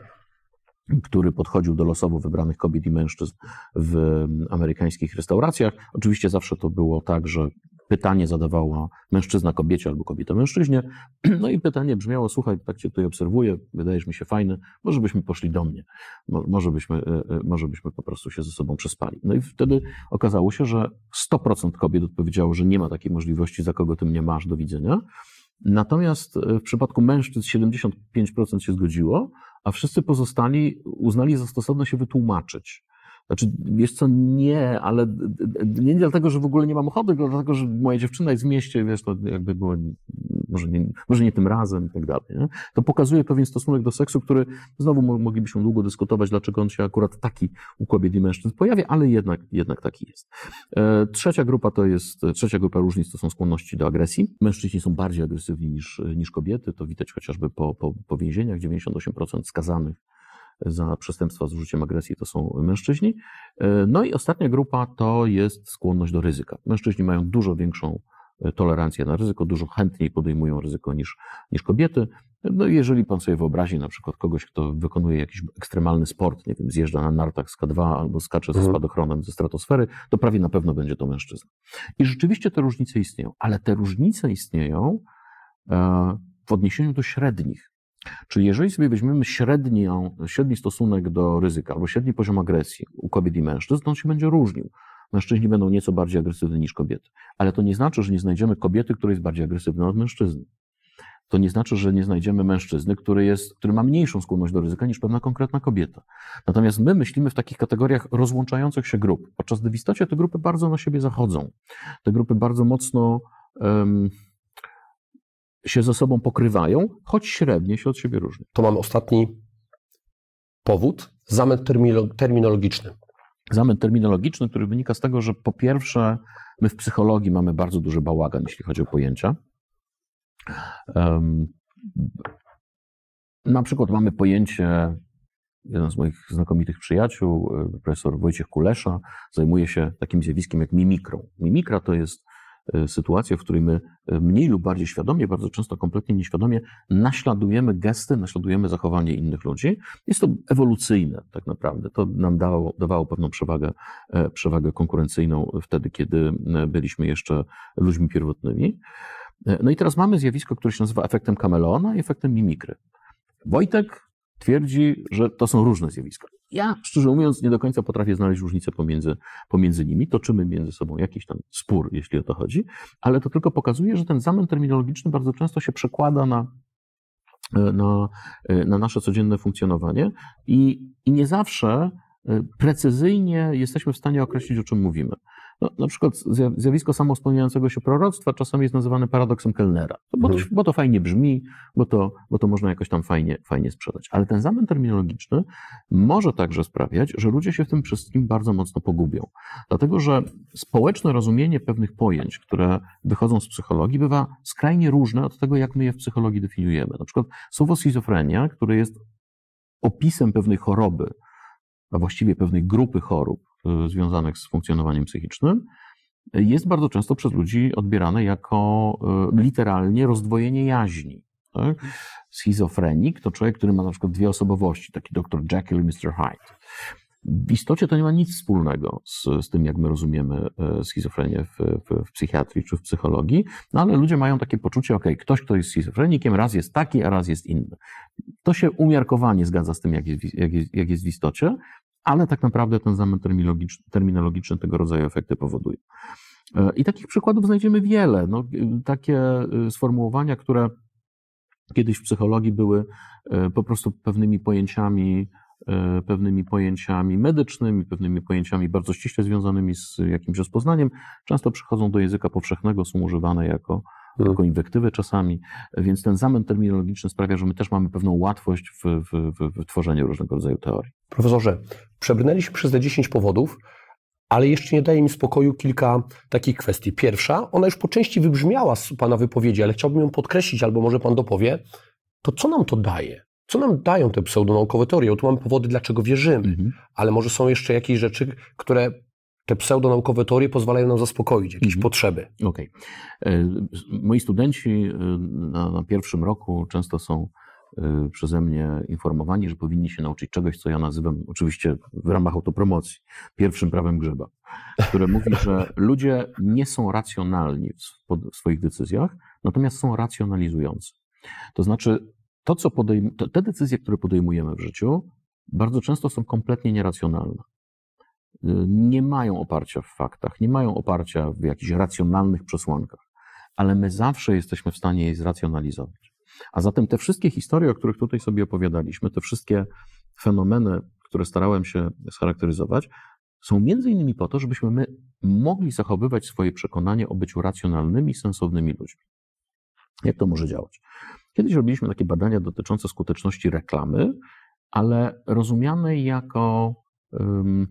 który podchodził do losowo wybranych kobiet i mężczyzn w amerykańskich restauracjach. Oczywiście zawsze to było tak, że pytanie zadawała mężczyzna kobiecie albo kobieta mężczyźnie. No i pytanie brzmiało: słuchaj, tak cię tutaj obserwuję, wydajesz mi się fajny, może byśmy poszli do mnie, może byśmy, może byśmy po prostu się ze sobą przespali. No i wtedy okazało się, że sto procent kobiet odpowiedziało, że nie ma takiej możliwości, za kogo ty mnie masz, do widzenia. Natomiast w przypadku mężczyzn siedemdziesiąt pięć procent się zgodziło, a wszyscy pozostali uznali za stosowne się wytłumaczyć. Znaczy, wiesz co, nie, ale nie dlatego, że w ogóle nie mam ochoty, tylko dlatego, że moja dziewczyna jest w mieście, wiesz, to jakby było, może nie, może nie tym razem i tak dalej. Nie? To pokazuje pewien stosunek do seksu, który znowu moglibyśmy długo dyskutować, dlaczego on się akurat taki u kobiet i mężczyzn pojawia, ale jednak, jednak taki jest. Trzecia grupa to jest, trzecia grupa różnic to są skłonności do agresji. Mężczyźni są bardziej agresywni niż, niż kobiety, to widać chociażby po, po, po więzieniach. dziewięćdziesiąt osiem procent skazanych za przestępstwa z użyciem agresji to są mężczyźni. No i ostatnia grupa to jest skłonność do ryzyka. Mężczyźni mają dużo większą tolerancję na ryzyko, dużo chętniej podejmują ryzyko niż, niż kobiety. No i jeżeli pan sobie wyobrazi na przykład kogoś, kto wykonuje jakiś ekstremalny sport, nie wiem, zjeżdża na nartach z K dwa albo skacze ze spadochronem ze stratosfery, to prawie na pewno będzie to mężczyzna. I rzeczywiście te różnice istnieją, ale te różnice istnieją w odniesieniu do średnich. Czyli jeżeli sobie weźmiemy średnią, średni stosunek do ryzyka albo średni poziom agresji u kobiet i mężczyzn, to on się będzie różnił. Mężczyźni będą nieco bardziej agresywni niż kobiety. Ale to nie znaczy, że nie znajdziemy kobiety, która jest bardziej agresywna od mężczyzny. To nie znaczy, że nie znajdziemy mężczyzny, który, jest, który ma mniejszą skłonność do ryzyka niż pewna konkretna kobieta. Natomiast my myślimy w takich kategoriach rozłączających się grup, podczas gdy w istocie te grupy bardzo na siebie zachodzą. Te grupy bardzo mocno um, się ze sobą pokrywają, choć średnio się od siebie różnią. To mamy ostatni powód, zamęt terminologiczny. Zamęt terminologiczny, który wynika z tego, że po pierwsze My w psychologii mamy bardzo duży bałagan, jeśli chodzi o pojęcia. Um, na przykład mamy pojęcie, jeden z moich znakomitych przyjaciół, profesor Wojciech Kulesza, zajmuje się takim zjawiskiem jak mimikrą. Mimikra to jest sytuacja, w której my mniej lub bardziej świadomie, bardzo często kompletnie nieświadomie naśladujemy gesty, naśladujemy zachowanie innych ludzi. Jest to ewolucyjne tak naprawdę. To nam dało, dawało pewną przewagę, przewagę konkurencyjną wtedy, kiedy byliśmy jeszcze ludźmi pierwotnymi. No i teraz mamy zjawisko, które się nazywa efektem kameleona i efektem mimikry. Wojtek twierdzi, że to są różne zjawiska. Ja, szczerze mówiąc, nie do końca potrafię znaleźć różnicę pomiędzy, pomiędzy nimi. Toczymy między sobą jakiś tam spór, jeśli o to chodzi, ale to tylko pokazuje, że ten zamęt terminologiczny bardzo często się przekłada na, na, na nasze codzienne funkcjonowanie i, i nie zawsze precyzyjnie jesteśmy w stanie określić, o czym mówimy. No, na przykład zjawisko samospełniającego się proroctwa czasami jest nazywane paradoksem Kellnera, bo to, bo to fajnie brzmi, bo to, bo to można jakoś tam fajnie, fajnie sprzedać. Ale ten zamęt terminologiczny może także sprawiać, że ludzie się w tym wszystkim bardzo mocno pogubią. Dlatego, że społeczne rozumienie pewnych pojęć, które wychodzą z psychologii, bywa skrajnie różne od tego, jak my je w psychologii definiujemy. Na przykład słowo schizofrenia, które jest opisem pewnej choroby, a właściwie pewnej grupy chorób związanych z funkcjonowaniem psychicznym, jest bardzo często przez ludzi odbierane jako literalnie rozdwojenie jaźni. Tak? Schizofrenik to człowiek, który ma na przykład dwie osobowości, taki doktor Jekyll i mister Hyde. W istocie to nie ma nic wspólnego z, z tym, jak my rozumiemy schizofrenię w, w, w psychiatrii czy w psychologii, no ale ludzie mają takie poczucie, ok, ktoś, kto jest schizofrenikiem, raz jest taki, a raz jest inny. To się umiarkowanie zgadza z tym, jak jest, jak jest, jak jest w istocie, ale tak naprawdę ten zamęt terminologiczny, terminologiczny tego rodzaju efekty powoduje. I takich przykładów znajdziemy wiele. No, takie sformułowania, które kiedyś w psychologii były po prostu pewnymi pojęciami, pewnymi pojęciami medycznymi, pewnymi pojęciami bardzo ściśle związanymi z jakimś rozpoznaniem, często przychodzą do języka powszechnego, są używane jako, jako inwektywy czasami, więc ten zamęt terminologiczny sprawia, że my też mamy pewną łatwość w, w, w, w tworzeniu różnego rodzaju teorii. Profesorze, przebrnęliśmy przez te dziesięć powodów, ale jeszcze nie daje mi spokoju kilka takich kwestii. Pierwsza, ona już po części wybrzmiała z Pana wypowiedzi, ale chciałbym ją podkreślić, albo może Pan dopowie, to co nam to daje? Co nam dają te pseudonaukowe teorie? Bo tu mamy powody, dlaczego wierzymy, mhm. ale może są jeszcze jakieś rzeczy, które te pseudonaukowe teorie pozwalają nam zaspokoić, jakieś mhm. potrzeby. Okej. Okay. Moi studenci na, na pierwszym roku często są przeze mnie informowani, że powinni się nauczyć czegoś, co ja nazywam, oczywiście w ramach autopromocji, pierwszym prawem Grzyba, które mówi, że ludzie nie są racjonalni w swoich decyzjach, natomiast są racjonalizujący. To znaczy, to, co podejm- te decyzje, które podejmujemy w życiu, bardzo często są kompletnie nieracjonalne. Nie mają oparcia w faktach, nie mają oparcia w jakichś racjonalnych przesłankach, ale my zawsze jesteśmy w stanie je zracjonalizować. A zatem te wszystkie historie, o których tutaj sobie opowiadaliśmy, te wszystkie fenomeny, które starałem się scharakteryzować, są między innymi po to, żebyśmy my mogli zachowywać swoje przekonanie o byciu racjonalnymi, sensownymi ludźmi. Jak to może działać? Kiedyś robiliśmy takie badania dotyczące skuteczności reklamy, ale rozumianej jako um,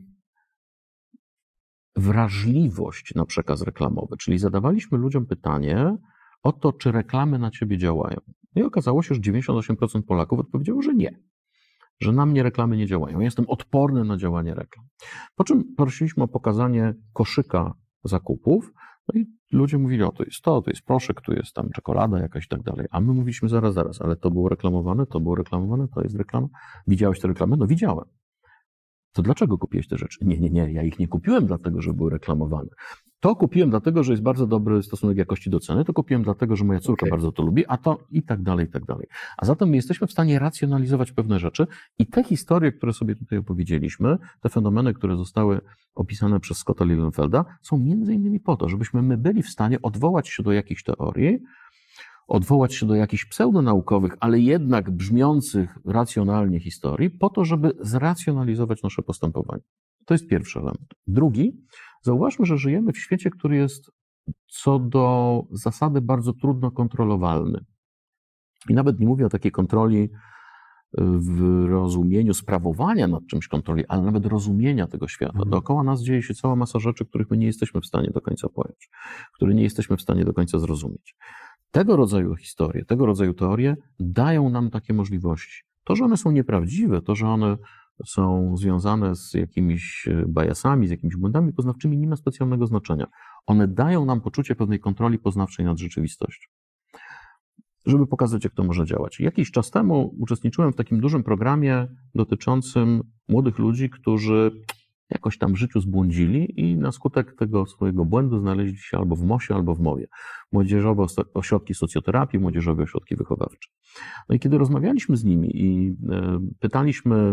wrażliwość na przekaz reklamowy. Czyli zadawaliśmy ludziom pytanie o to, czy reklamy na ciebie działają. I okazało się, że dziewięćdziesiąt osiem procent Polaków odpowiedziało, że nie. Że na mnie reklamy nie działają. Ja jestem odporny na działanie reklam. Po czym prosiliśmy o pokazanie koszyka zakupów, no i ludzie mówili, o to jest to, to jest proszek, tu jest tam czekolada jakaś i tak dalej. A my mówiliśmy, zaraz, zaraz, ale to było reklamowane, to było reklamowane, to jest reklama. Widziałeś te reklamy? No widziałem. To dlaczego kupiłeś te rzeczy? Nie, nie, nie, ja ich nie kupiłem dlatego, że były reklamowane. To kupiłem dlatego, że jest bardzo dobry stosunek jakości do ceny, to kupiłem dlatego, że moja córka okay. bardzo to lubi, a to i tak dalej, i tak dalej. A zatem my jesteśmy w stanie racjonalizować pewne rzeczy i te historie, które sobie tutaj opowiedzieliśmy, te fenomeny, które zostały opisane przez Scotta Lilienfelda, są między innymi po to, żebyśmy my byli w stanie odwołać się do jakichś teorii, odwołać się do jakichś pseudonaukowych, ale jednak brzmiących racjonalnie historii, po to, żeby zracjonalizować nasze postępowanie. To jest pierwszy element. Drugi, zauważmy, że żyjemy w świecie, który jest co do zasady bardzo trudno kontrolowalny. I nawet nie mówię o takiej kontroli w rozumieniu sprawowania nad czymś kontroli, ale nawet rozumienia tego świata. Mhm. Dookoła nas dzieje się cała masa rzeczy, których my nie jesteśmy w stanie do końca pojąć, które nie jesteśmy w stanie do końca zrozumieć. Tego rodzaju historie, tego rodzaju teorie dają nam takie możliwości. To, że one są nieprawdziwe, to, że one są związane z jakimiś bajasami, z jakimiś błędami poznawczymi, nie ma specjalnego znaczenia. One dają nam poczucie pewnej kontroli poznawczej nad rzeczywistością, żeby pokazać, jak to może działać. Jakiś czas temu uczestniczyłem w takim dużym programie dotyczącym młodych ludzi, którzy jakoś tam w życiu zbłądzili i na skutek tego swojego błędu znaleźli się albo w mosie, albo w mowie. Młodzieżowe ośrodki socjoterapii, młodzieżowe ośrodki wychowawcze. No i kiedy rozmawialiśmy z nimi i pytaliśmy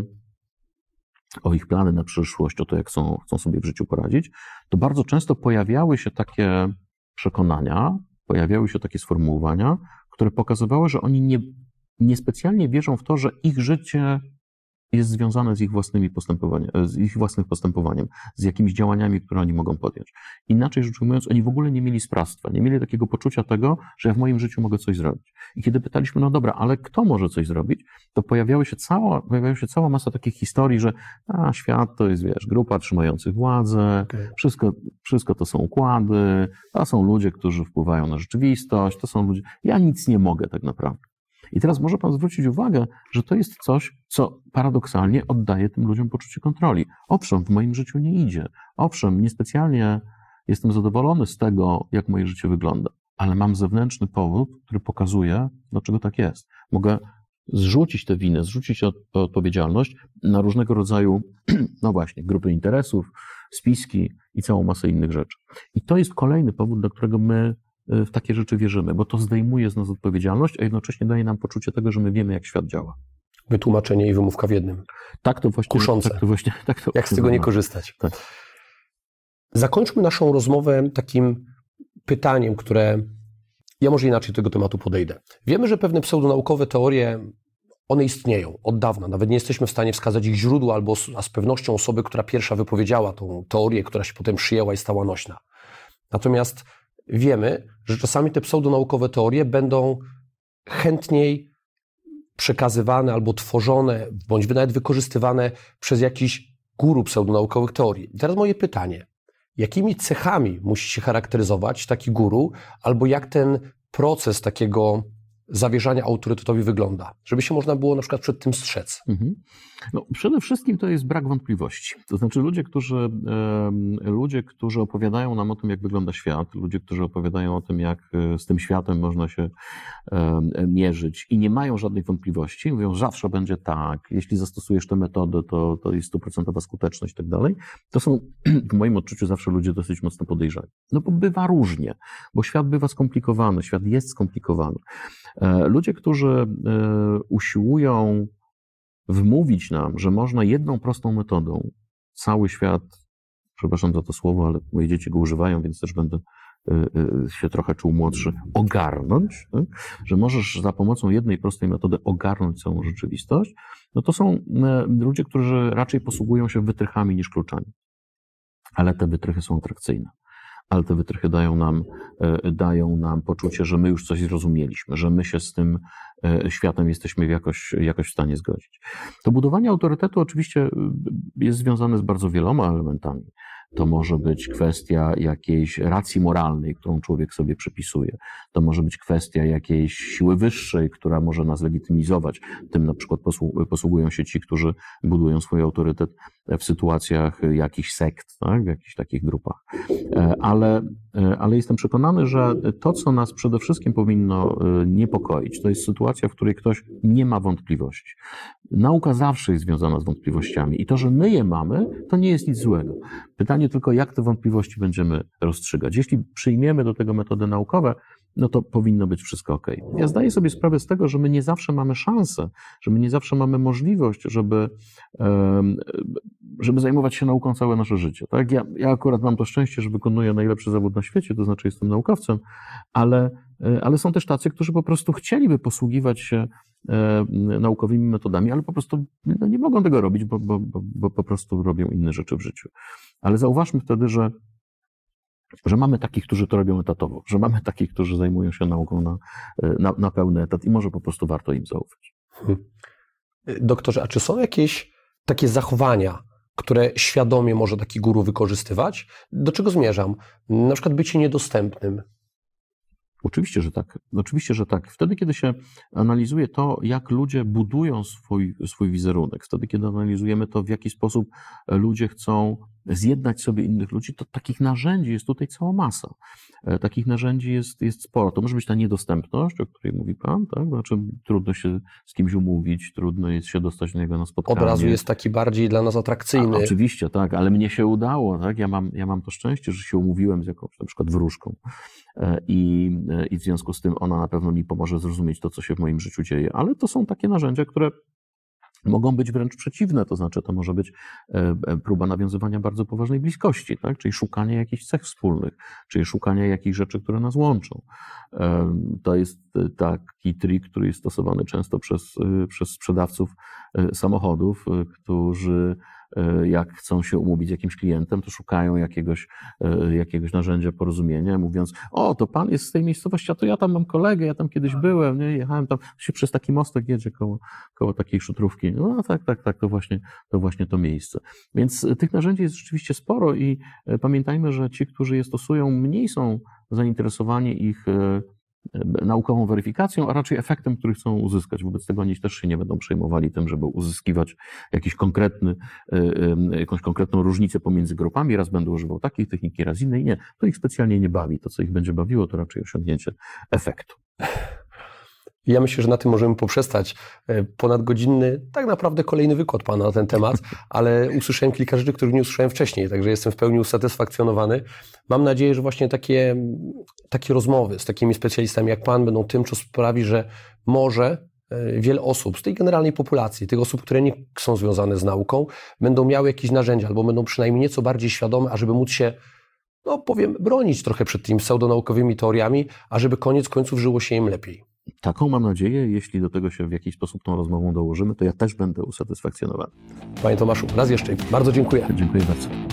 o ich plany na przyszłość, o to, jak chcą, chcą sobie w życiu poradzić, to bardzo często pojawiały się takie przekonania, pojawiały się takie sformułowania, które pokazywały, że oni nie, niespecjalnie wierzą w to, że ich życie jest związane z ich własnymi postępowaniem, z ich własnym postępowaniem, z jakimiś działaniami, które oni mogą podjąć. Inaczej rzecz ujmując, oni w ogóle nie mieli sprawstwa, nie mieli takiego poczucia tego, że ja w moim życiu mogę coś zrobić. I kiedy pytaliśmy, no dobra, ale kto może coś zrobić, to pojawiały się cała, pojawiała się cała masa takich historii, że a, świat to jest, wiesz, grupa trzymających władzę, okay. wszystko, wszystko to są układy, to są ludzie, którzy wpływają na rzeczywistość, to są ludzie, ja nic nie mogę tak naprawdę. I teraz może pan zwrócić uwagę, że to jest coś, co paradoksalnie oddaje tym ludziom poczucie kontroli. Owszem, w moim życiu nie idzie. Owszem, niespecjalnie jestem zadowolony z tego, jak moje życie wygląda, ale mam zewnętrzny powód, który pokazuje, dlaczego tak jest. Mogę zrzucić tę winę, zrzucić odpowiedzialność na różnego rodzaju, no właśnie, grupy interesów, spiski i całą masę innych rzeczy. I to jest kolejny powód, dla którego my w takie rzeczy wierzymy, bo to zdejmuje z nas odpowiedzialność, a jednocześnie daje nam poczucie tego, że my wiemy, jak świat działa. Wytłumaczenie i wymówka w jednym. Tak to właśnie. Kuszące. Tak to właśnie, tak to jak z tego nie korzystać? Tak. Zakończmy naszą rozmowę takim pytaniem, które ja może inaczej do tego tematu podejdę. Wiemy, że pewne pseudonaukowe teorie, one istnieją od dawna. Nawet nie jesteśmy w stanie wskazać ich źródła albo a z pewnością osoby, która pierwsza wypowiedziała tą teorię, która się potem przyjęła i stała nośna. Natomiast wiemy, że czasami te pseudonaukowe teorie będą chętniej przekazywane albo tworzone, bądź nawet wykorzystywane przez jakiś guru pseudonaukowych teorii. I teraz moje pytanie. Jakimi cechami musi się charakteryzować taki guru, albo jak ten proces takiego zawierzania autorytetowi wygląda? Żeby się można było na przykład przed tym strzec. Mhm. No, przede wszystkim to jest brak wątpliwości. To znaczy ludzie którzy, e, ludzie, którzy opowiadają nam o tym, jak wygląda świat, ludzie, którzy opowiadają o tym, jak z tym światem można się e, mierzyć i nie mają żadnych wątpliwości, mówią, że zawsze będzie tak, jeśli zastosujesz tę metodę, to, to jest stuprocentowa skuteczność i tak dalej. To są w moim odczuciu zawsze ludzie dosyć mocno podejrzani. No bo bywa różnie, bo świat bywa skomplikowany, świat jest skomplikowany. E, ludzie, którzy e, usiłują wmówić nam, że można jedną prostą metodą cały świat, przepraszam za to słowo, ale moje dzieci go używają, więc też będę się trochę czuł młodszy, ogarnąć, tak? Że możesz za pomocą jednej prostej metody ogarnąć całą rzeczywistość, no to są ludzie, którzy raczej posługują się wytrychami niż kluczami. Ale te wytrychy są atrakcyjne. Ale te wytrychy dają nam, dają nam poczucie, że my już coś zrozumieliśmy, że my się z tym światem jesteśmy jakoś, jakoś w stanie zgodzić. To budowanie autorytetu oczywiście jest związane z bardzo wieloma elementami. To może być kwestia jakiejś racji moralnej, którą człowiek sobie przypisuje. To może być kwestia jakiejś siły wyższej, która może nas legitymizować. Tym na przykład posługują się ci, którzy budują swój autorytet w sytuacjach jakichś sekt, tak? W jakichś takich grupach. Ale, ale jestem przekonany, że to, co nas przede wszystkim powinno niepokoić, to jest sytuacja, w której ktoś nie ma wątpliwości. Nauka zawsze jest związana z wątpliwościami i to, że my je mamy, to nie jest nic złego. Pytanie tylko, jak te wątpliwości będziemy rozstrzygać. Jeśli przyjmiemy do tego metody naukowe, no to powinno być wszystko ok. Ja zdaję sobie sprawę z tego, że my nie zawsze mamy szansę, że my nie zawsze mamy możliwość, żeby, żeby zajmować się nauką całe nasze życie. Tak? Ja, ja akurat mam to szczęście, że wykonuję najlepszy zawód na świecie, to znaczy jestem naukowcem, ale, ale są też tacy, którzy po prostu chcieliby posługiwać się naukowymi metodami, ale po prostu no, nie mogą tego robić, bo, bo, bo, bo po prostu robią inne rzeczy w życiu. Ale zauważmy wtedy, że że mamy takich, którzy to robią etatowo, że mamy takich, którzy zajmują się nauką na, na, na pełny etat i może po prostu warto im zaufać. Hmm. Doktorze, a czy są jakieś takie zachowania, które świadomie może taki guru wykorzystywać? Do czego zmierzam? Na przykład bycie niedostępnym. Oczywiście, że tak. Oczywiście, że tak. Wtedy, kiedy się analizuje to, jak ludzie budują swój, swój wizerunek, wtedy, kiedy analizujemy to, w jaki sposób ludzie chcą zjednać sobie innych ludzi, to takich narzędzi jest tutaj cała masa. Takich narzędzi jest, jest sporo. To może być ta niedostępność, o której mówi Pan, tak? Znaczy, trudno się z kimś umówić, trudno jest się dostać do niego na spotkanie. Od razu jest taki bardziej dla nas atrakcyjny. A, oczywiście, tak, ale mnie się udało, tak? Ja mam, ja mam to szczęście, że się umówiłem z jakąś na przykład wróżką i, i w związku z tym ona na pewno mi pomoże zrozumieć to, co się w moim życiu dzieje. Ale to są takie narzędzia, które mogą być wręcz przeciwne, to znaczy to może być próba nawiązywania bardzo poważnej bliskości, tak? Czyli szukanie jakichś cech wspólnych, czyli szukanie jakichś rzeczy, które nas łączą. To jest taki trik, który jest stosowany często przez, przez sprzedawców samochodów, którzy jak chcą się umówić z jakimś klientem, to szukają jakiegoś, jakiegoś narzędzia porozumienia, mówiąc, o, to pan jest z tej miejscowości, a to ja tam mam kolegę, ja tam kiedyś byłem, nie, jechałem tam, się przez taki mostek jedzie koło, koło takiej szutrówki. No tak, tak, tak, to właśnie, to właśnie to miejsce. Więc tych narzędzi jest rzeczywiście sporo i pamiętajmy, że ci, którzy je stosują, mniej są zainteresowani ich naukową weryfikacją, a raczej efektem, który chcą uzyskać. Wobec tego oni też się nie będą przejmowali tym, żeby uzyskiwać jakiś konkretny, jakąś konkretną różnicę pomiędzy grupami. Raz będę używał takiej techniki, raz innej. Nie, to ich specjalnie nie bawi. To, co ich będzie bawiło, to raczej osiągnięcie efektu. Ja myślę, że na tym możemy poprzestać. Ponadgodzinny, tak naprawdę kolejny wykład Pana na ten temat, ale usłyszałem kilka rzeczy, których nie usłyszałem wcześniej, także jestem w pełni usatysfakcjonowany. Mam nadzieję, że właśnie takie, takie rozmowy z takimi specjalistami jak Pan będą tym, co sprawi, że może wiele osób z tej generalnej populacji, tych osób, które nie są związane z nauką, będą miały jakieś narzędzia albo będą przynajmniej nieco bardziej świadome, ażeby móc się, no powiem, bronić trochę przed tymi pseudonaukowymi teoriami, ażeby koniec końców żyło się im lepiej. Taką mam nadzieję. Jeśli do tego się w jakiś sposób tą rozmową dołożymy, to ja też będę usatysfakcjonowany. Panie Tomaszu, raz jeszcze bardzo dziękuję. Dziękuję bardzo.